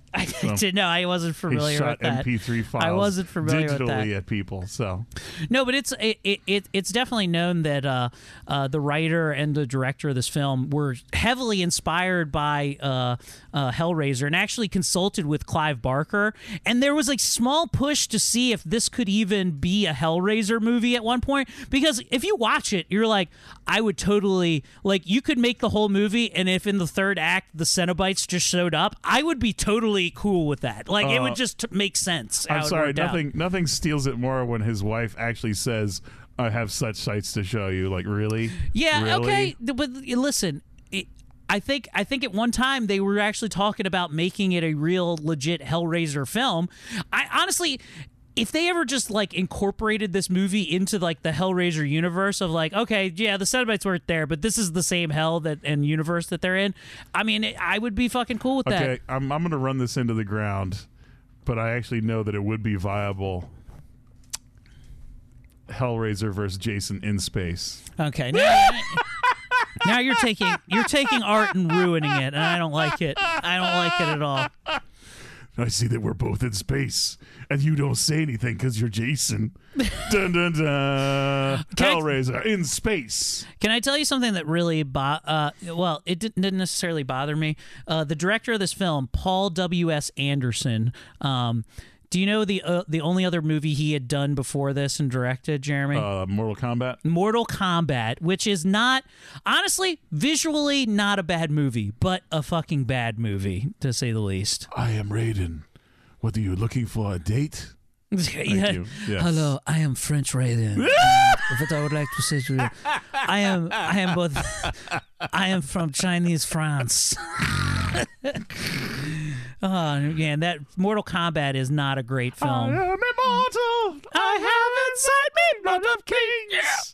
I So, didn't know. I wasn't he familiar shot with that. M P three files I wasn't familiar with that. digitally at people. So No, but it's it, it, it it's definitely known that uh, uh, the writer and the director of this film were heavily inspired by uh, uh, Hellraiser and actually consulted with Clive Barker. And there was a small push to see if this could even be a Hellraiser movie at one point. Because if you watch it, you're like, I would totally, like, you could make the whole movie, and if in the third act the Cenobites just showed up, I would be totally cool with that. Like, it Uh, would just t- make sense. how I'm it sorry, worked out. nothing nothing steals it more when his wife actually says, "I have such sights to show you." Like, really? Yeah, Really? okay, but listen, it, I think I think at one time they were actually talking about making it a real legit Hellraiser film. I honestly, if they ever just like incorporated this movie into like the Hellraiser universe of like, okay, yeah, the Cenobites weren't there, but this is the same hell that and universe that they're in. I mean, I would be fucking cool with that. Okay, I'm I'm gonna run this into the ground, but I actually know that it would be viable. Hellraiser versus Jason in space. Okay, now, now you're taking you're taking art and ruining it, and I don't like it. I don't like it at all. I see that we're both in space, and you don't say anything because you're Jason. Dun dun dun. Can I- Hellraiser in space. Can I tell you something that really, bo- uh, well, it didn't, didn't necessarily bother me. Uh, the director of this film, Paul W S. Anderson. Um, do you know the uh, the only other movie he had done before this and directed, Jeremy? Uh, Mortal Kombat. Mortal Kombat, which is not, honestly, visually not a bad movie, but a fucking bad movie, to say the least. I am Raiden. What are you looking for? A date? Yeah. you. Yes. Hello, I am French Raiden. Uh, what I would like to say to you, I am, I am both, I am from Chinese France. Oh, yeah, that Mortal Kombat is not a great film. I am immortal. I have inside me blood of kings.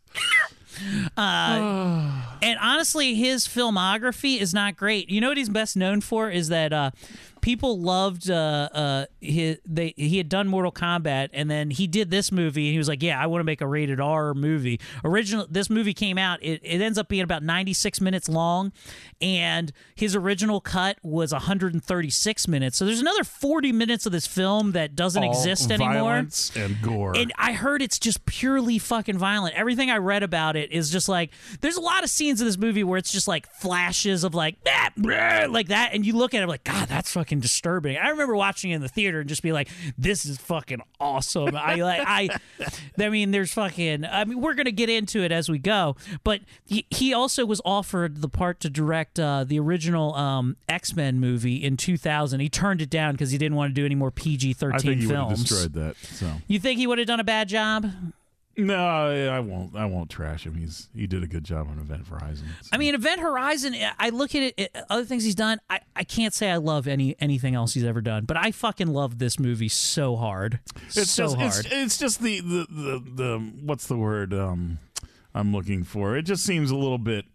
Uh, and honestly, his filmography is not great. You know what he's best known for is that uh, people loved uh, uh, his. They he had done Mortal Kombat, and then he did this movie, and he was like, "Yeah, I want to make a rated R movie." Original, this movie came out. It, it ends up being about ninety-six minutes long, and his original cut was one hundred thirty-six minutes. So there's another forty minutes of this film that doesn't All exist anymore. Violence and gore. And I heard it's just purely fucking violent. Everything I read about it is just like, there's a lot of scenes in this movie where it's just like flashes of like, ah, brr, like that. And you look at it like, God, that's fucking disturbing. I remember watching it in the theater and just be like, this is fucking awesome. I like, I, I mean, there's fucking, I mean, we're going to get into it as we go. But he, he also was offered the part to direct uh, the original um, X-Men movie in two thousand. He turned it down because he didn't want to do any more P G thirteen I think he would have films. destroyed that. So You think he would have done a bad job? no, I I won't. I won't trash him. He's he did a good job on Event Horizon. So. I mean, Event Horizon, I look at it, it, other things he's done, I, I can't say I love any anything else he's ever done, but I fucking love this movie so hard. it's so just hard. it's, it's just the, the the the what's the word um I'm looking for. It just seems a little bit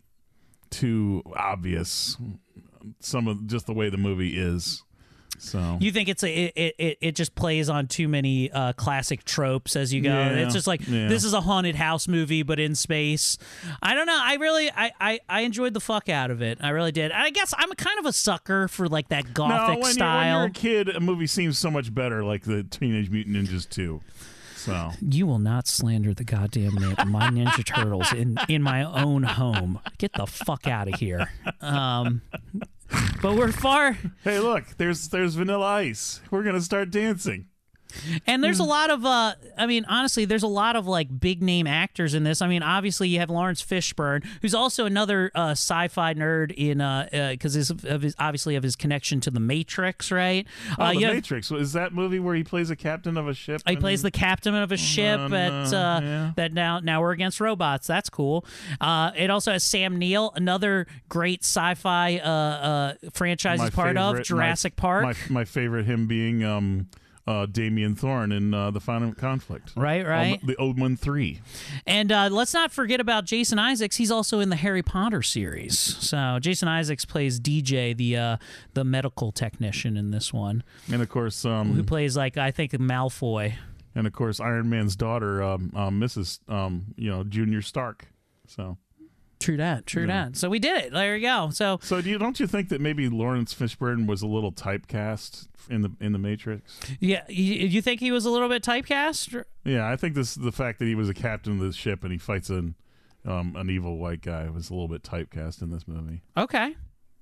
too obvious. Some of just the way the movie is. So You think it's a it, it it just plays on too many uh, classic tropes as you go. Yeah, It's just like yeah. this is a haunted house movie, but in space. I don't know. I really I, I, I enjoyed the fuck out of it. I really did. I guess I'm kind of a sucker for like that no, gothic when style. You're, when you're a kid, a movie seems so much better, like the Teenage Mutant Ninjas two. So You will not slander the goddamn nin- my Ninja Turtles in, in my own home. Get the fuck out of here. Um, but we're far, hey, look, there's there's Vanilla Ice. We're gonna start dancing. and there's a lot of. Uh, I mean, honestly, there's a lot of like big name actors in this. I mean, obviously you have Lawrence Fishburne, who's also another uh, sci-fi nerd in uh because uh, of his obviously of his connection to the Matrix, right? Oh, uh, the you have- Matrix. Is that movie where he plays a captain of a ship? He and- plays the captain of a ship no, at uh, yeah. that now now we're against robots. That's cool. Uh, it also has Sam Neill, another great sci-fi uh, uh, franchise my he's part of, favorite- Jurassic my, Park. My, my favorite, him being um, uh, Damien Thorne in uh, the Final Conflict. Right, right. Um, the Omen three. And uh, let's not forget about Jason Isaacs. He's also in the Harry Potter series. So Jason Isaacs plays D J, the uh, the medical technician in this one, And of course, who um, plays like I think Malfoy. and of course, Iron Man's daughter, um, um, Missus Um, you know, Junior Stark. So True that. True Yeah. that. So we did it. There you go. So So do you don't you think that maybe Lawrence Fishburne was a little typecast in the in the Matrix? yeah, you, you think he was a little bit typecast? Or- Yeah, I think this the fact that he was a captain of the ship and he fights an um, an evil white guy was a little bit typecast in this movie. Okay.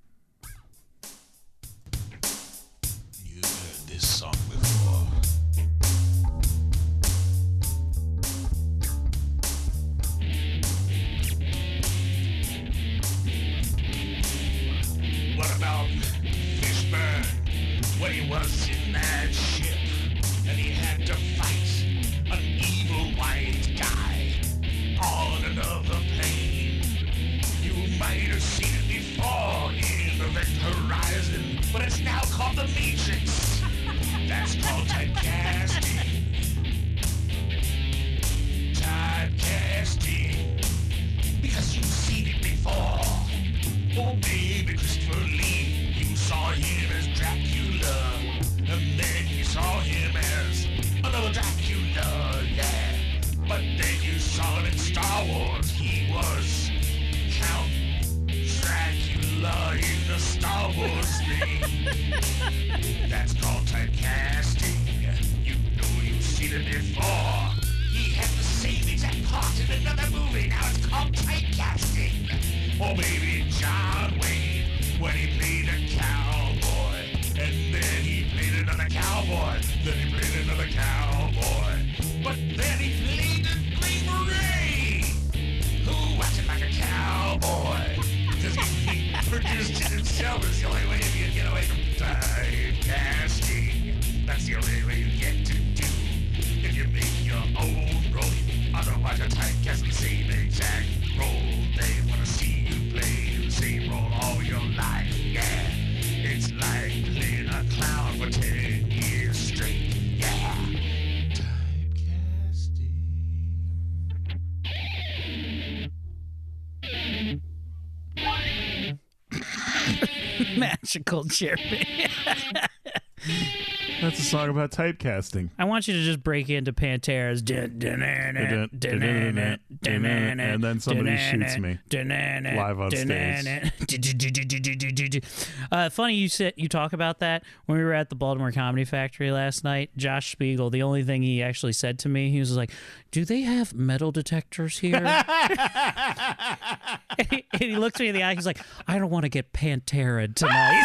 You heard this song before. What about Fishburne when he was in that ship and he had to fight an evil white guy on another plane? You might have seen it before in Event Horizon, but it's now called The Matrix. That's called typecasting. Typecasting. Because you've seen it before. Oh, baby, Christopher Lee, you saw him as Dracula, and then you saw him as another Dracula, yeah. But then you saw him in Star Wars. He was Count Dracula in the Star Wars thing. That's called typecasting. You know you've seen it before. He had the same exact part in another movie. Now it's called typecasting. Or maybe John Wayne, when he played a cowboy, and then he played another cowboy, then he played another cowboy, but then he played the Green Beret, who acted like a cowboy, because he, he produced it himself. It's the only way you can get away from typecasting. That's the only way you get to do if you make your own role. Otherwise, you're typecast the same exact role. They want to see you play the same role all your life. Yeah, it's like playing a clown for ten years straight. Yeah, typecasting. Magical Jeremy. That's a song about typecasting. I want you to just break into Pantera's dun, dun, dun, dun, dun, dun, dun, dun, dun, and then somebody dun, shoots me dun, dun, dun, live on dun, stage. Uh, funny you said you talk about that. When we were at the Baltimore Comedy Factory last night, Josh Spiegel, the only thing he actually said to me, he was like, "Do they have metal detectors here?" and, he, and he looked me in the eye. He's like, "I don't want to get Pantera tonight."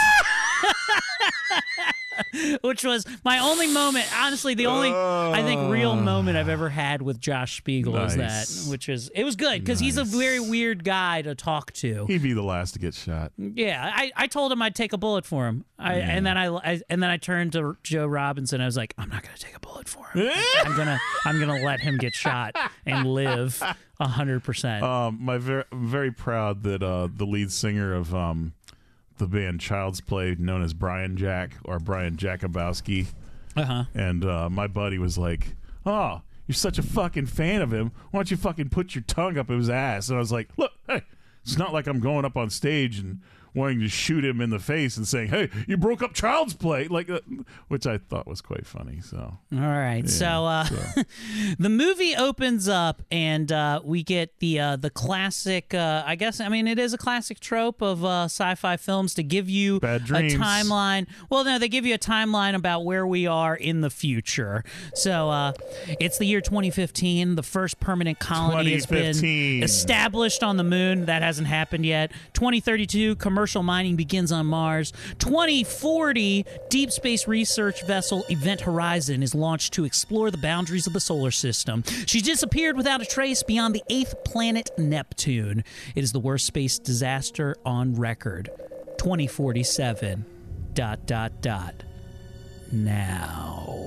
Which was my only moment, honestly, the only I think real moment I've ever had with Josh Spiegel is Nice. that, which is it was good because he's a very weird guy to talk to. He'd be the last to get shot. Yeah, I, I told him I'd take a bullet for him, I, and then I, I and then I turned to Joe Robinson. I was like, I'm not gonna take a bullet for him. I'm gonna I'm gonna let him get shot and live a hundred percent. Um, my very I'm very proud that uh, the lead singer of um, the band Child's Play, known as Brian Jack or Brian Jakubowski, Uh huh. and uh, my buddy was like, "Oh, you're such a fucking fan of him. Why don't you fucking put your tongue up his ass?" And I was like, "Look, hey, it's not like I'm going up on stage and wanting to shoot him in the face and saying, 'Hey, you broke up Child's Play,' like, uh, which I thought was quite funny." So, All right, so, uh, so. the movie opens up, and uh, we get the uh, the classic. Uh, I guess I mean it is a classic trope of uh, sci-fi films to give you Bad a dreams. timeline. Well, no, they give you a timeline about where we are in the future. So uh, it's the year twenty fifteen. The first permanent colony has been twenty fifteen. established on the moon. That hasn't happened yet. twenty thirty-two, commercial mining begins on Mars. twenty forty, deep space research vessel Event Horizon is launched to explore the boundaries of the solar system. She disappeared without a trace beyond the eighth planet, Neptune. It is the worst space disaster on record. twenty forty-seven, dot, dot, dot. Now.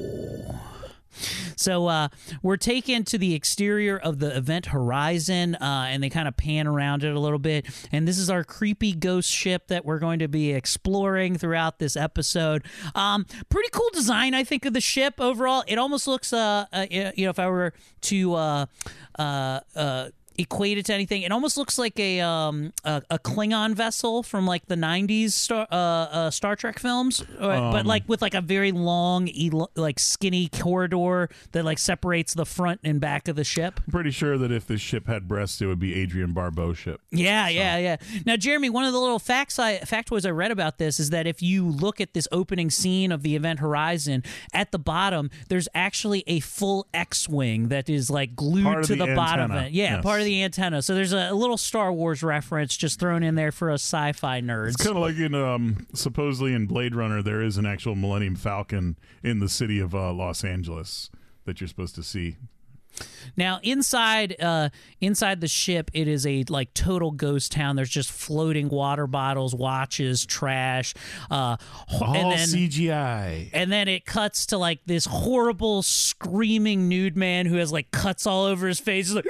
So uh, we're taken to the exterior of the Event Horizon, uh, and they kind of pan around it a little bit. And this is our creepy ghost ship that we're going to be exploring throughout this episode. Um, pretty cool design, I think, of the ship overall. It almost looks, uh, uh you know, if I were to uh, uh, uh, equate it to anything. It almost looks like a um a, a Klingon vessel from like the nineties Star uh, uh Star Trek films, uh, Um, but like with like a very long, el- like skinny corridor that like separates the front and back of the ship. I'm pretty sure that if this ship had breasts, it would be Adrian Barbeau ship. Yeah, yeah, yeah. Now, Jeremy, one of the little facts I, factoids I read about this is that if you look at this opening scene of the Event Horizon, at the bottom, there's actually a full X-wing that is like glued Part of to the the, bottom of antenna. it. Yeah, Yes. part of the antenna. So there's a, a little Star Wars reference just thrown in there for us sci-fi nerds. It's kind of like in um, supposedly in Blade Runner, there is an actual Millennium Falcon in the city of uh, Los Angeles that you're supposed to see. Now inside, uh, inside the ship, it is a like total ghost town. There's just floating water bottles, watches, trash, uh, ho- All and then C G I. and then it cuts to like this horrible screaming nude man who has like cuts all over his face. He's like,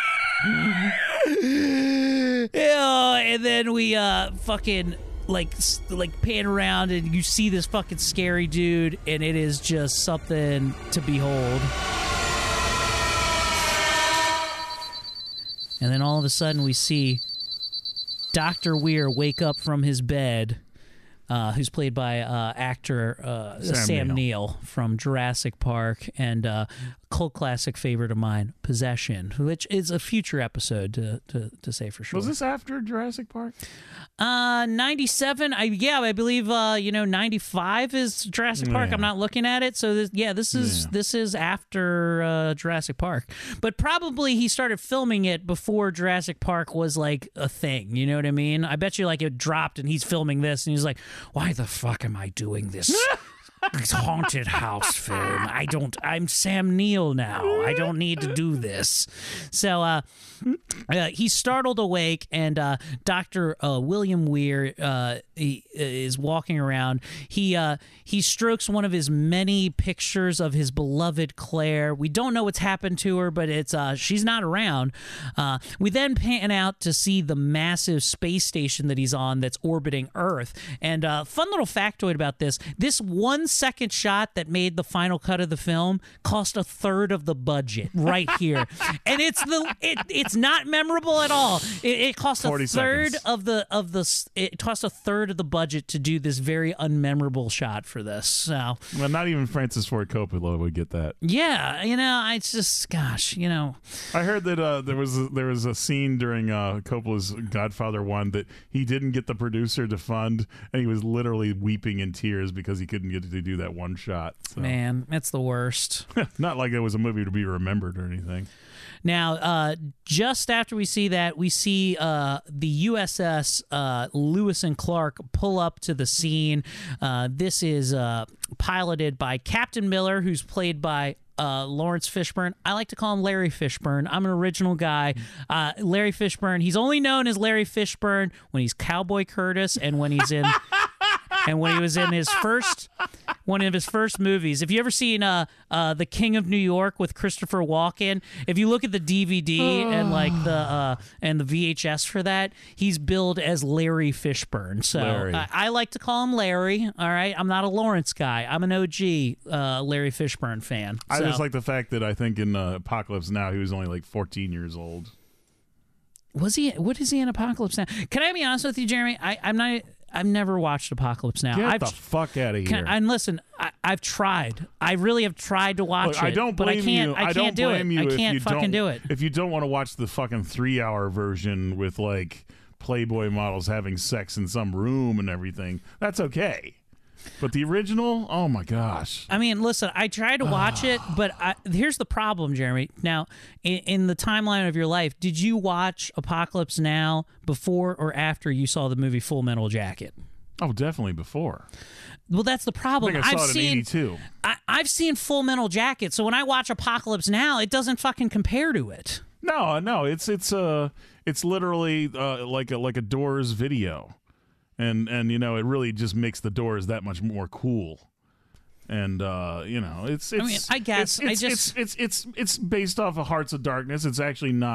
yeah, and then we uh fucking like s- like pan around and you see this fucking scary dude, and it is just something to behold. And then all of a sudden we see Doctor Weir wake up from his bed, uh, who's played by uh, actor uh, Sam Sam, Neill. Neill from Jurassic Park, and uh, cult classic favorite of mine, Possession, which is a future episode to, to, to say for sure. Was this after Jurassic Park? Uh, ninety-seven. I yeah, I believe uh, you know, ninety-five is Jurassic Park. Yeah. I'm not looking at it, so this, yeah, this is Yeah. this is after uh, Jurassic Park. But probably he started filming it before Jurassic Park was like a thing. You know what I mean? I bet you like it dropped and he's filming this and he's like, "Why the fuck am I doing this?" This haunted house film. I don't. I'm Sam Neill now. I don't need to do this. So uh, uh, he's startled awake, and uh, Doctor Uh, William Weir uh, he, uh, is walking around. He uh, he strokes one of his many pictures of his beloved Claire. We don't know what's happened to her, but it's uh, she's not around. Uh, we then pan out to see the massive space station that he's on that's orbiting Earth. And uh, fun little factoid about this: this one second shot that made the final cut of the film cost a third of the budget right here. And it's the it, it's not memorable at all. It, it cost a forty third seconds. of the of the s- it cost a third of the budget to do this very unmemorable shot for this. So Well, not even Francis Ford Coppola would get that. yeah, you know, it's just gosh, you know, I heard that uh, there was a, there was a scene during uh, Coppola's Godfather one that he didn't get the producer to fund, and he was literally weeping in tears because he couldn't get to do that one shot. So. man, that's the worst. Not like it was a movie to be remembered or anything. Now, uh, just after we see that, we see uh, the U S S uh, Lewis and Clark pull up to the scene. Uh, this is uh, piloted by Captain Miller, who's played by uh, Lawrence Fishburne. I like to call him Larry Fishburne. I'm an original guy. Uh, Larry Fishburne. He's only known as Larry Fishburne when he's Cowboy Curtis and when he's in... And when he was in his first, one of his first movies, if you ever seen uh, uh, The King of New York with Christopher Walken, if you look at the D V D and like the uh, and the V H S for that, he's billed as Larry Fishburne. So Larry. I, I like to call him Larry. All right, I'm not a Lawrence guy. I'm an O G uh, Larry Fishburne fan. I So- just like the fact that I think in uh, Apocalypse Now he was only like fourteen years old. Was he? What is he in Apocalypse Now? Can I be honest with you, Jeremy? I, I'm not. I've never watched Apocalypse Now. Get I've, the fuck out of here. Can, and listen, I, I've tried. I really have tried to watch Look, it. I don't but blame I can't. you. I can't don't do blame it. you I if can't you fucking don't, do it. If you don't want to watch the fucking three-hour version with like Playboy models having sex in some room and everything, that's okay. But the original, oh my gosh. I mean, listen, I tried to watch it, but I, here's the problem, Jeremy. Now, in, in the timeline of your life, did you watch Apocalypse Now before or after you saw the movie Full Metal Jacket? Oh, definitely before. Well, that's the I problem. think I saw I've it in seen eighty-two. I, I've seen Full Metal Jacket, so when I watch Apocalypse Now, it doesn't fucking compare to it. No, no, it's it's uh it's literally uh, like a like a Doors video. And and you know, it really just makes the Doors that much more cool. And uh, you know, it's it's I mean, I guess, it's, it's, I just- it's, it's it's it's based off of Hearts of Darkness. It's actually not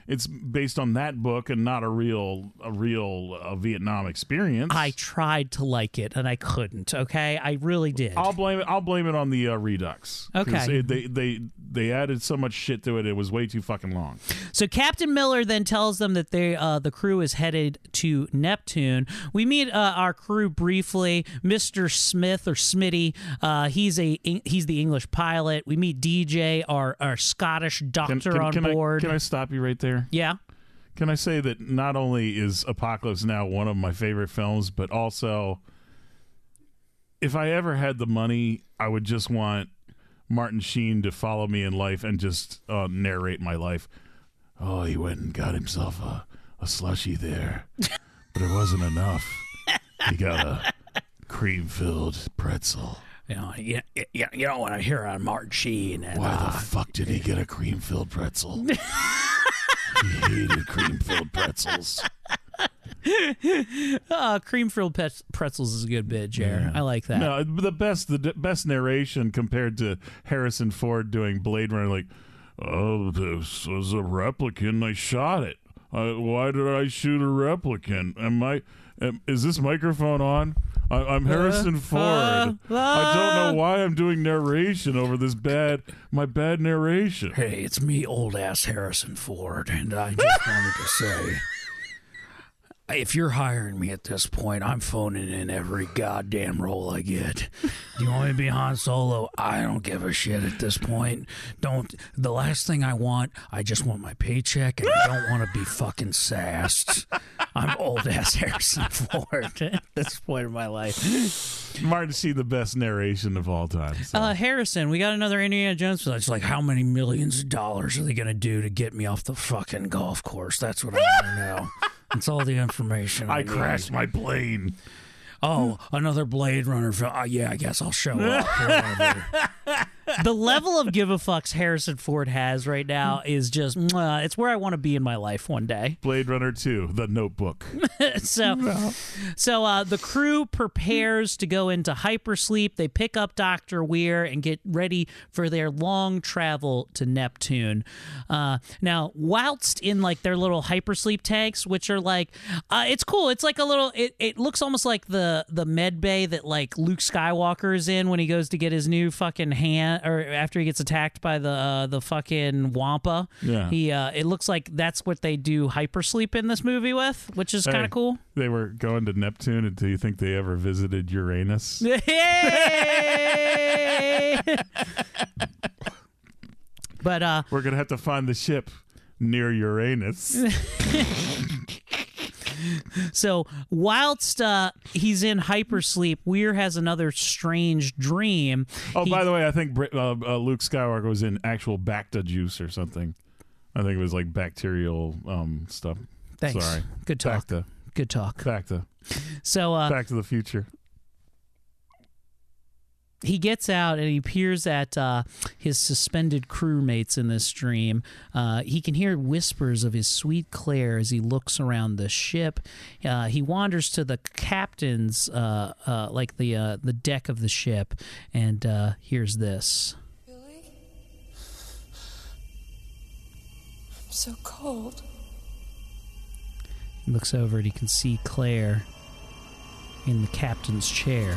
it's based on that book and not a real a real uh, Vietnam experience. I tried to like it and I couldn't. Okay, I really did. I'll blame it. I'll blame it on the uh, Redux. 'Cause Okay. it, they they they added so much shit to it. It was way too fucking long. So Captain Miller then tells them that they uh, the crew is headed to Neptune. We meet uh, our crew briefly. Mister Smith or Smitty, uh, he's a he's the English pilot. We meet D J, our our Scottish doctor Can, can, on can board. I, can I stop you right there? Yeah. Can I say that not only is Apocalypse Now one of my favorite films, but also, if I ever had the money, I would just want Martin Sheen to follow me in life and just uh, narrate my life. Oh, he went and got himself a, a slushie there, but it wasn't enough. He got a cream-filled pretzel. You know, you, you, you don't want to hear on Martin Sheen. And, Why uh, the fuck did he get a cream-filled pretzel? He hated cream-filled pretzels. Uh, cream-filled pet- pretzels is a good bit, Jer. I like that. No, the best the d- best narration compared to Harrison Ford doing Blade Runner, like, oh, this was a replicant. I shot it. Uh, why did I shoot a replicant? Am I? Am, is this microphone on? I, I'm Harrison Ford. uh, I don't know why I'm doing narration over this bad my bad narration. Hey, it's me, old ass Harrison Ford, and I just wanted to say, if you're hiring me at this point, I'm phoning in every goddamn role I get. Do you want me to be Han Solo? I don't give a shit at this point. Don't. The last thing I want, I just want my paycheck, and I don't want to be fucking sassed. I'm old ass Harrison Ford At this point in my life. Martin Sheen, the best narration of all time. So. Uh, Harrison, we got another Indiana Jones film. It's like, how many millions of dollars are they going to do to get me off the fucking golf course? That's what I want to know. That's all the information I, I need. crashed my plane. Oh, another Blade Runner film. Uh, yeah, I guess I'll show up. Whatever. The level of give a fucks Harrison Ford has right now is just, mwah, it's where I want to be in my life one day. Blade Runner two, The Notebook. so so uh, the crew prepares to go into hypersleep. They pick up Doctor Weir and get ready for their long travel to Neptune. Uh, now, whilst in like their little hypersleep tanks, which are like, uh, it's cool. It's like a little, it, it looks almost like the, the med bay that like Luke Skywalker is in when he goes to get his new fucking hand, or after he gets attacked by the uh, the fucking Wampa. Yeah. He, uh, it looks like that's what they do hypersleep in this movie with, which is kind Hey, of cool. They were going to Neptune, and do you think they ever visited Uranus? Hey! But uh, We're going to have to find the ship near Uranus. so whilst uh, he's in hypersleep, Weir has another strange dream. Oh, He- by the way, I think Brit- uh, uh, Luke Skywalker was in actual Bacta juice or something. I think it was like bacterial um, stuff. Thanks. Sorry. Good talk. Bacta. Good talk. Bacta. So uh, Back to the Future. he gets out and he peers at uh, his suspended crewmates in this dream. Uh, he can hear whispers of his sweet Claire as he looks around the ship. Uh, he wanders to the captain's, uh, uh, like the uh, the deck of the ship, and uh, hears this. Billy? I'm so cold. He looks over and he can see Claire in the captain's chair.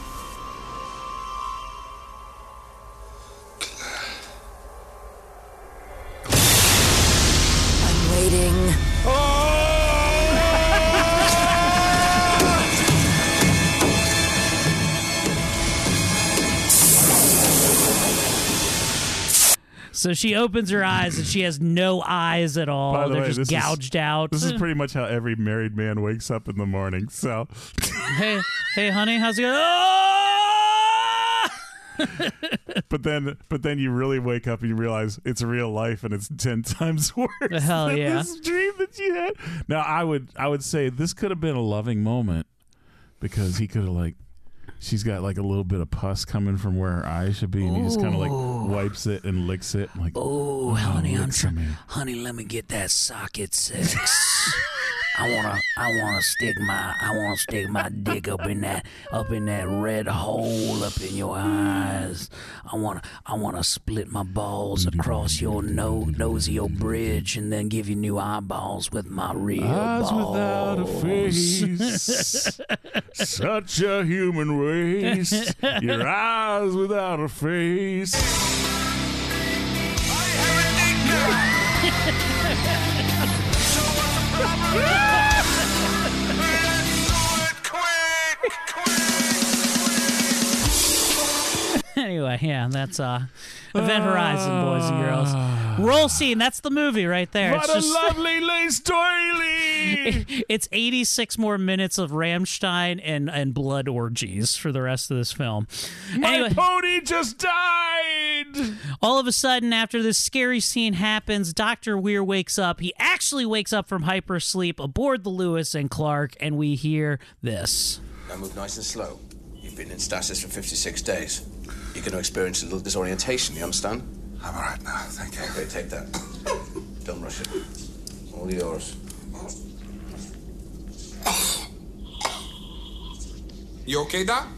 I'm waiting. So she opens her eyes and she has no eyes at all. By the They're way, just this is- gouged out. This is pretty much how every married man wakes up in the morning. So, hey, hey, honey, how's it going? Ah! but then, but then you really wake up and you realize it's real life and it's ten times worse. Hell than yeah. This dream that you had. Now, I would, I would say this could have been a loving moment because he could have like. She's got like a little bit of pus coming from where her eyes should be, and he just kind of like wipes it and licks it. Like, Oh, honey, I'm licks at me. Honey, let me get that socket six. I wanna, I wanna stick my, I wanna stick my dick up in that, up in that red hole up in your eyes. I wanna, I wanna split my balls across your nose, nose of your bridge, and then give you new eyeballs with my real Eyes balls. without a face, such a human waste. Your eyes without a face. Anyway, yeah, that's uh, Event Horizon, boys and girls. Roll scene. That's the movie right there. What it's a just, lovely lace doily! It's eighty-six more minutes of Rammstein and, and blood orgies for the rest of this film. My Anyway, pony just died! all of a sudden, after this scary scene happens, Doctor Weir wakes up. He actually wakes up from hypersleep aboard the Lewis and Clark, and we hear this. Now move nice and slow. You've been in stasis for fifty-six days. You're going to experience a little disorientation, you understand? I'm all right now, thank you. Okay, take that. Don't rush it. All yours. You okay, Doc?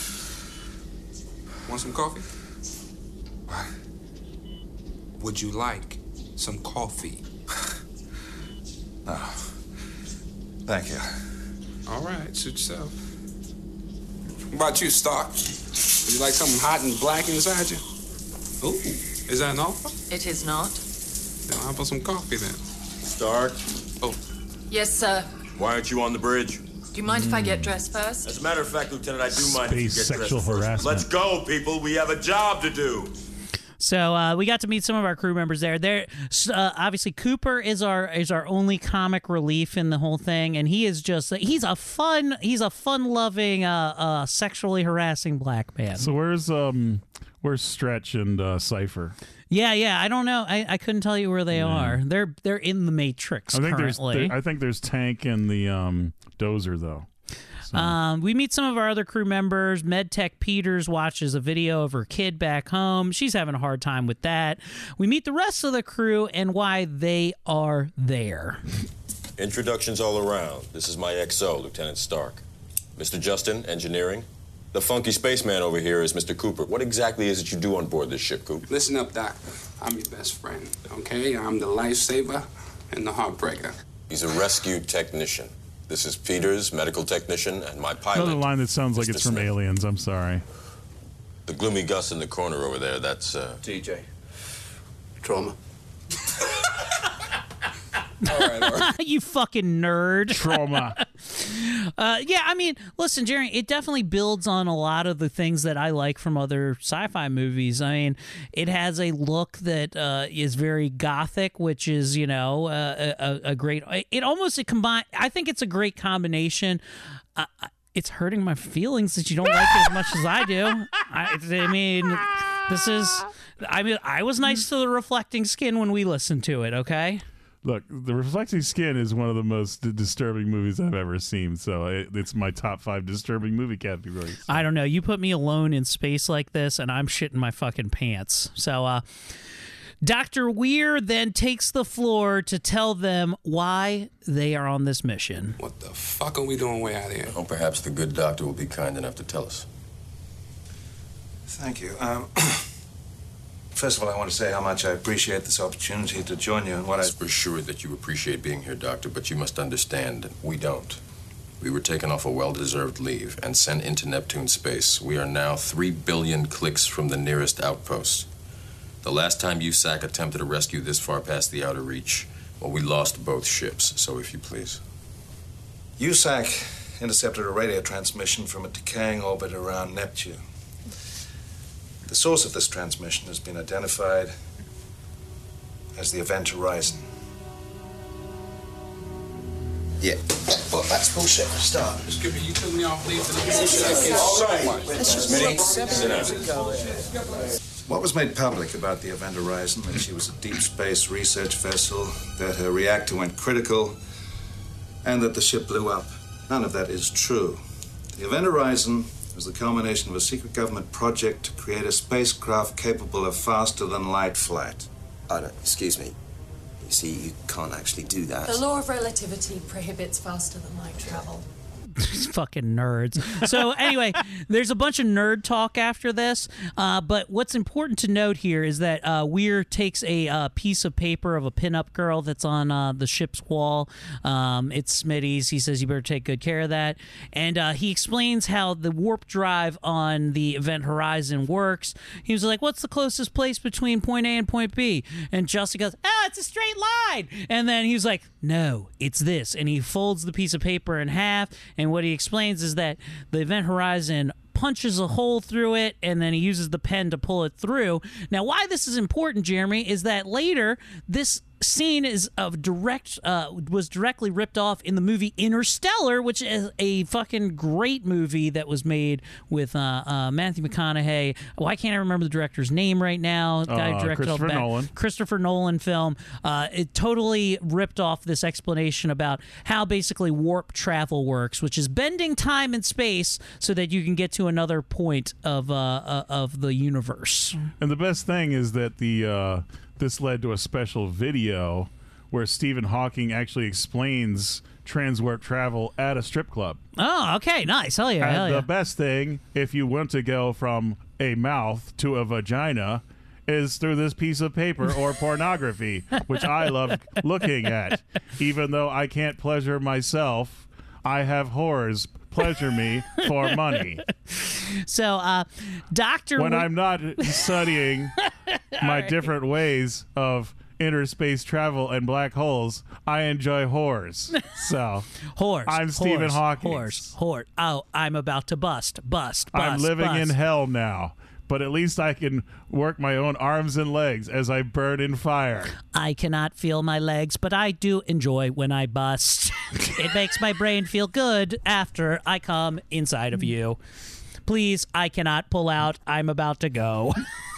Want some coffee? What? Would you like some coffee? No. Thank you. All right, suit yourself. What about you, Stark? Would you like something hot and black inside you? Ooh, is that an offer? It is not. Then how about some coffee then? Stark, Oh, Yes, sir. why aren't you on the bridge? Do you mind if I get dressed first? As a matter of fact, Lieutenant, I do mind if you Space get sexual dressed first. harassment. Let's go, people. We have a job to do. So uh, we got to meet some of our crew members there. There, uh, obviously, Cooper is our is our only comic relief in the whole thing, and he is just he's a fun he's a fun loving uh, uh, sexually harassing black man. So where's um where's Stretch and uh, Cypher? Yeah, yeah. I don't know. I, I couldn't tell you where they are. They're they're in the Matrix I think there's currently. there, I think there's Tank and the um Dozer though. So. Um, we meet some of our other crew members. MedTech Peters watches a video of her kid back home. She's having a hard time with that. We meet the rest of the crew and why they are there. Introductions all around. This is my X O, Lieutenant Stark. Mister Justin, engineering. The funky spaceman over here is Mister Cooper. What exactly is it you do on board this ship, Coop? listen up, Doctor. I'm your best friend, okay? I'm the lifesaver and the heartbreaker. He's a rescue technician. This is Peters, medical technician, and my pilot. Another line that sounds like Mister it's from Smith. Aliens. I'm sorry. The gloomy Gus in the corner over there, that's, uh... T J. Trauma. All right, all right. You fucking nerd. Trauma. Uh, yeah, I mean, listen, Jerry, it definitely builds on a lot of the things that I like from other sci-fi movies. I mean, it has a look that uh, is very gothic, which is, you know, uh, a, a great. It almost it combine. I think it's a great combination. Uh, it's hurting my feelings that you don't like it as much as I do. I, I mean, this is. I mean, I was nice to the Reflecting Skin when we listened to it. Okay. Look, The Reflecting Skin is one of the most d- disturbing movies I've ever seen, so it, it's my top five disturbing movie categories. I don't know. You put me alone in space like this, and I'm shitting my fucking pants. So, uh, Doctor Weir then takes the floor to tell them why they are on this mission. What the fuck are we doing way out here? Oh, perhaps the good doctor will be kind enough to tell us. Thank you. Um, first of all, I want to say how much I appreciate this opportunity to join you in what I... We're sure that you appreciate being here, Doctor, but you must understand, we don't. We were taken off a well-deserved leave and sent into Neptune space. We are now three billion clicks from the nearest outpost. The last time U S A C attempted a rescue this far past the outer reach, well, we lost both ships, so if you please. U S A C intercepted a radio transmission from a decaying orbit around Neptune. The source of this transmission has been identified as the Event Horizon. Yeah. Well, that's bullshit for a start. Skipper, you took me off leave for the bullshit. I get so much. What was made public about the Event Horizon, that she was a deep space research vessel, that her reactor went critical, and that the ship blew up, none of that is true. The Event Horizon was the culmination of a secret government project to create a spacecraft capable of faster than light flight. Oh, no, excuse me. see, you can't actually do that. The law of relativity prohibits faster than light travel. These fucking nerds. So anyway, there's a bunch of nerd talk after this, uh, but what's important to note here is that uh, Weir takes a uh, piece of paper of a pinup girl that's on uh, the ship's wall. Um, it's Smitty's. He says you better take good care of that. And uh, he explains how the warp drive on the Event Horizon works. He was like, what's the closest place between point A and point B? And Justin goes, oh, it's a straight line. And then he was like, no, it's this. And he folds the piece of paper in half, and what he explains is that the Event Horizon punches a hole through it, and then he uses the pen to pull it through. Now, why this is important, Jeremy, is that later this scene is of direct uh, was directly ripped off in the movie Interstellar, which is a fucking great movie that was made with uh, uh, Matthew McConaughey. Why can't I remember the director's name right now? The guy who Uh, directed all the Christopher back- Nolan. Christopher Nolan film. Uh, it totally ripped off this explanation about how basically warp travel works, which is bending time and space so that you can get to another point of uh, uh, of the universe. And the best thing is that the uh, this led to a special video where Stephen Hawking actually explains transwarp travel at a strip club. Oh, okay, nice. Hell yeah, And hell the yeah. best thing, if you want to go from a mouth to a vagina, is through this piece of paper or pornography, which I love looking at. Even though I can't pleasure myself, I have whores pleasure me for money. So, uh, Doctor When Wi- I'm not studying my different ways of interspace travel and black holes, I enjoy whores. So, Whores. I'm Stephen whores, Hawking. Whores. Whore. Oh, I'm about to bust. Bust. Bust. I'm living bust. in hell now, but at least I can work my own arms and legs as I burn in fire. I cannot feel my legs, but I do enjoy when I bust. It makes my brain feel good after I come inside of you. Please, I cannot pull out. I'm about to go.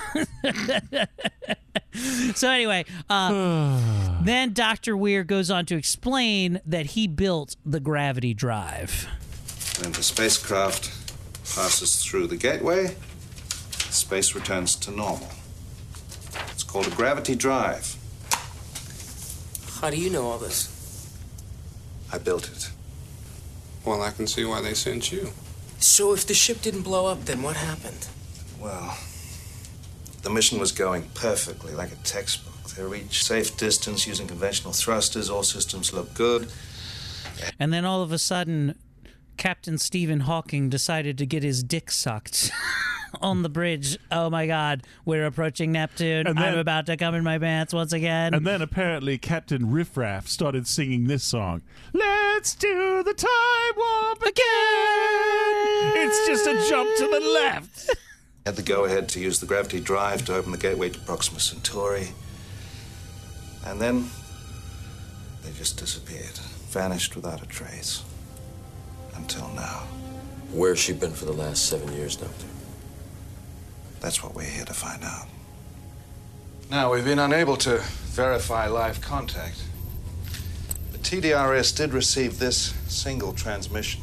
So anyway, uh, then Doctor Weir goes on to explain that he built the gravity drive. When the spacecraft passes through the gateway, space returns to normal. It's called a gravity drive. How do you know all this? I built it. Well, I can see why they sent you. So if the ship didn't blow up, then what happened? Well, the mission was going perfectly, like a textbook. They reached safe distance using conventional thrusters. All systems looked good. And then all of a sudden, Captain Stephen Hawking decided to get his dick sucked on the bridge. Oh my God, we're approaching Neptune. And then- I'm about to come in my pants once again. And then apparently Captain Riffraff started singing this song. Let's do the time warp again. It's just a jump to the left. Had the go-ahead to use the gravity drive to open the gateway to Proxima Centauri. And then they just disappeared, vanished without a trace. Until now. Where's she been for the last seven years, Doctor? That's what we're here to find out. Now, we've been unable to verify live contact. The T D R S did receive this single transmission.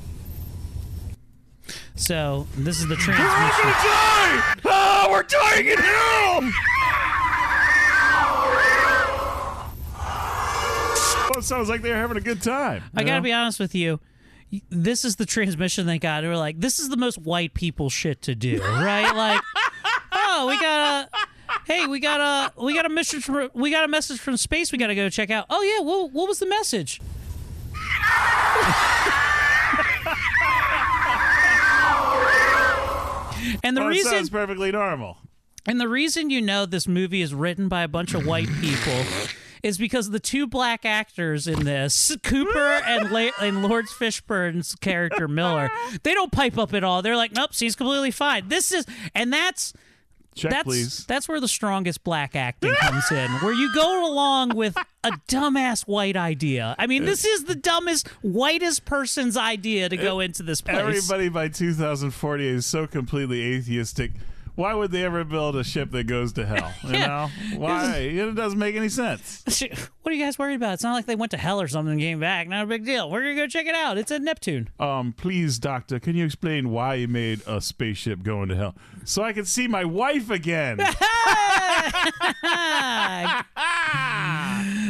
So this is the We're transmission. gonna die! Oh, we're dying in hell! Well, it sounds like they're having a good time. I you gotta know? be honest with you. This is the transmission they got. They were like, this is the most white people shit to do, right? Like, oh, we got a, hey, we got a, we got a message from, we got a message from space. We got to go check out. Oh yeah, what, what was the message? And the Well, it reason sounds perfectly normal. And the reason you know this movie is written by a bunch of white people is because the two black actors in this, Cooper and La- and Lawrence Fishburne's character Miller, they don't pipe up at all. They're like, nope, she's completely fine. This is, and that's Check, that's please. that's where the strongest black acting comes in, where you go along with a dumbass white idea. I mean, this is the dumbest, whitest person's idea to go into this place. Everybody by two thousand forty is so completely atheistic. Why would they ever build a ship that goes to hell? You Yeah. know? Why? It doesn't make any sense. What are you guys worried about? It's not like they went to hell or something and came back. Not a big deal. We're going to go check it out. It's at Neptune. Um, please, Doctor, can you explain why you made a spaceship going to hell? So I can see my wife again.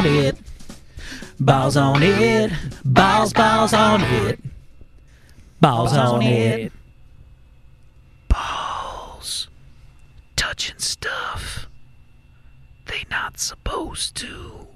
on it. Balls on it. Balls, balls on it. Balls on it. Balls. Touching stuff they not supposed to.